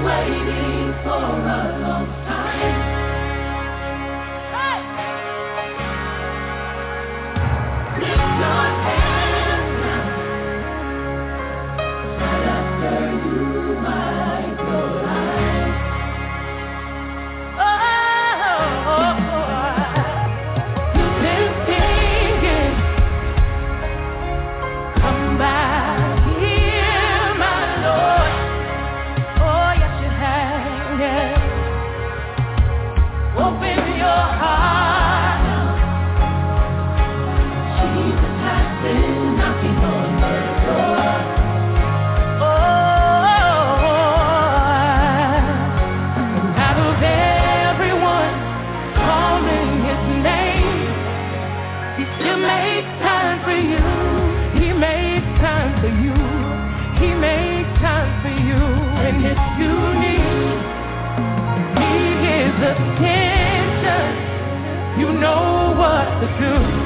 Speaker 4: waiting for a long time. Lift your hands now. Right after you wipe your eyes. Oh, you've been singing. Come back here, my Lord. Oh, yes, you have. Yeah. Open your heart. Jesus has been knocking on the door. Oh, and out of everyone calling his name, he still makes time for you. He makes time for you. He makes time for you. And if you need, need his attention, you know what to do.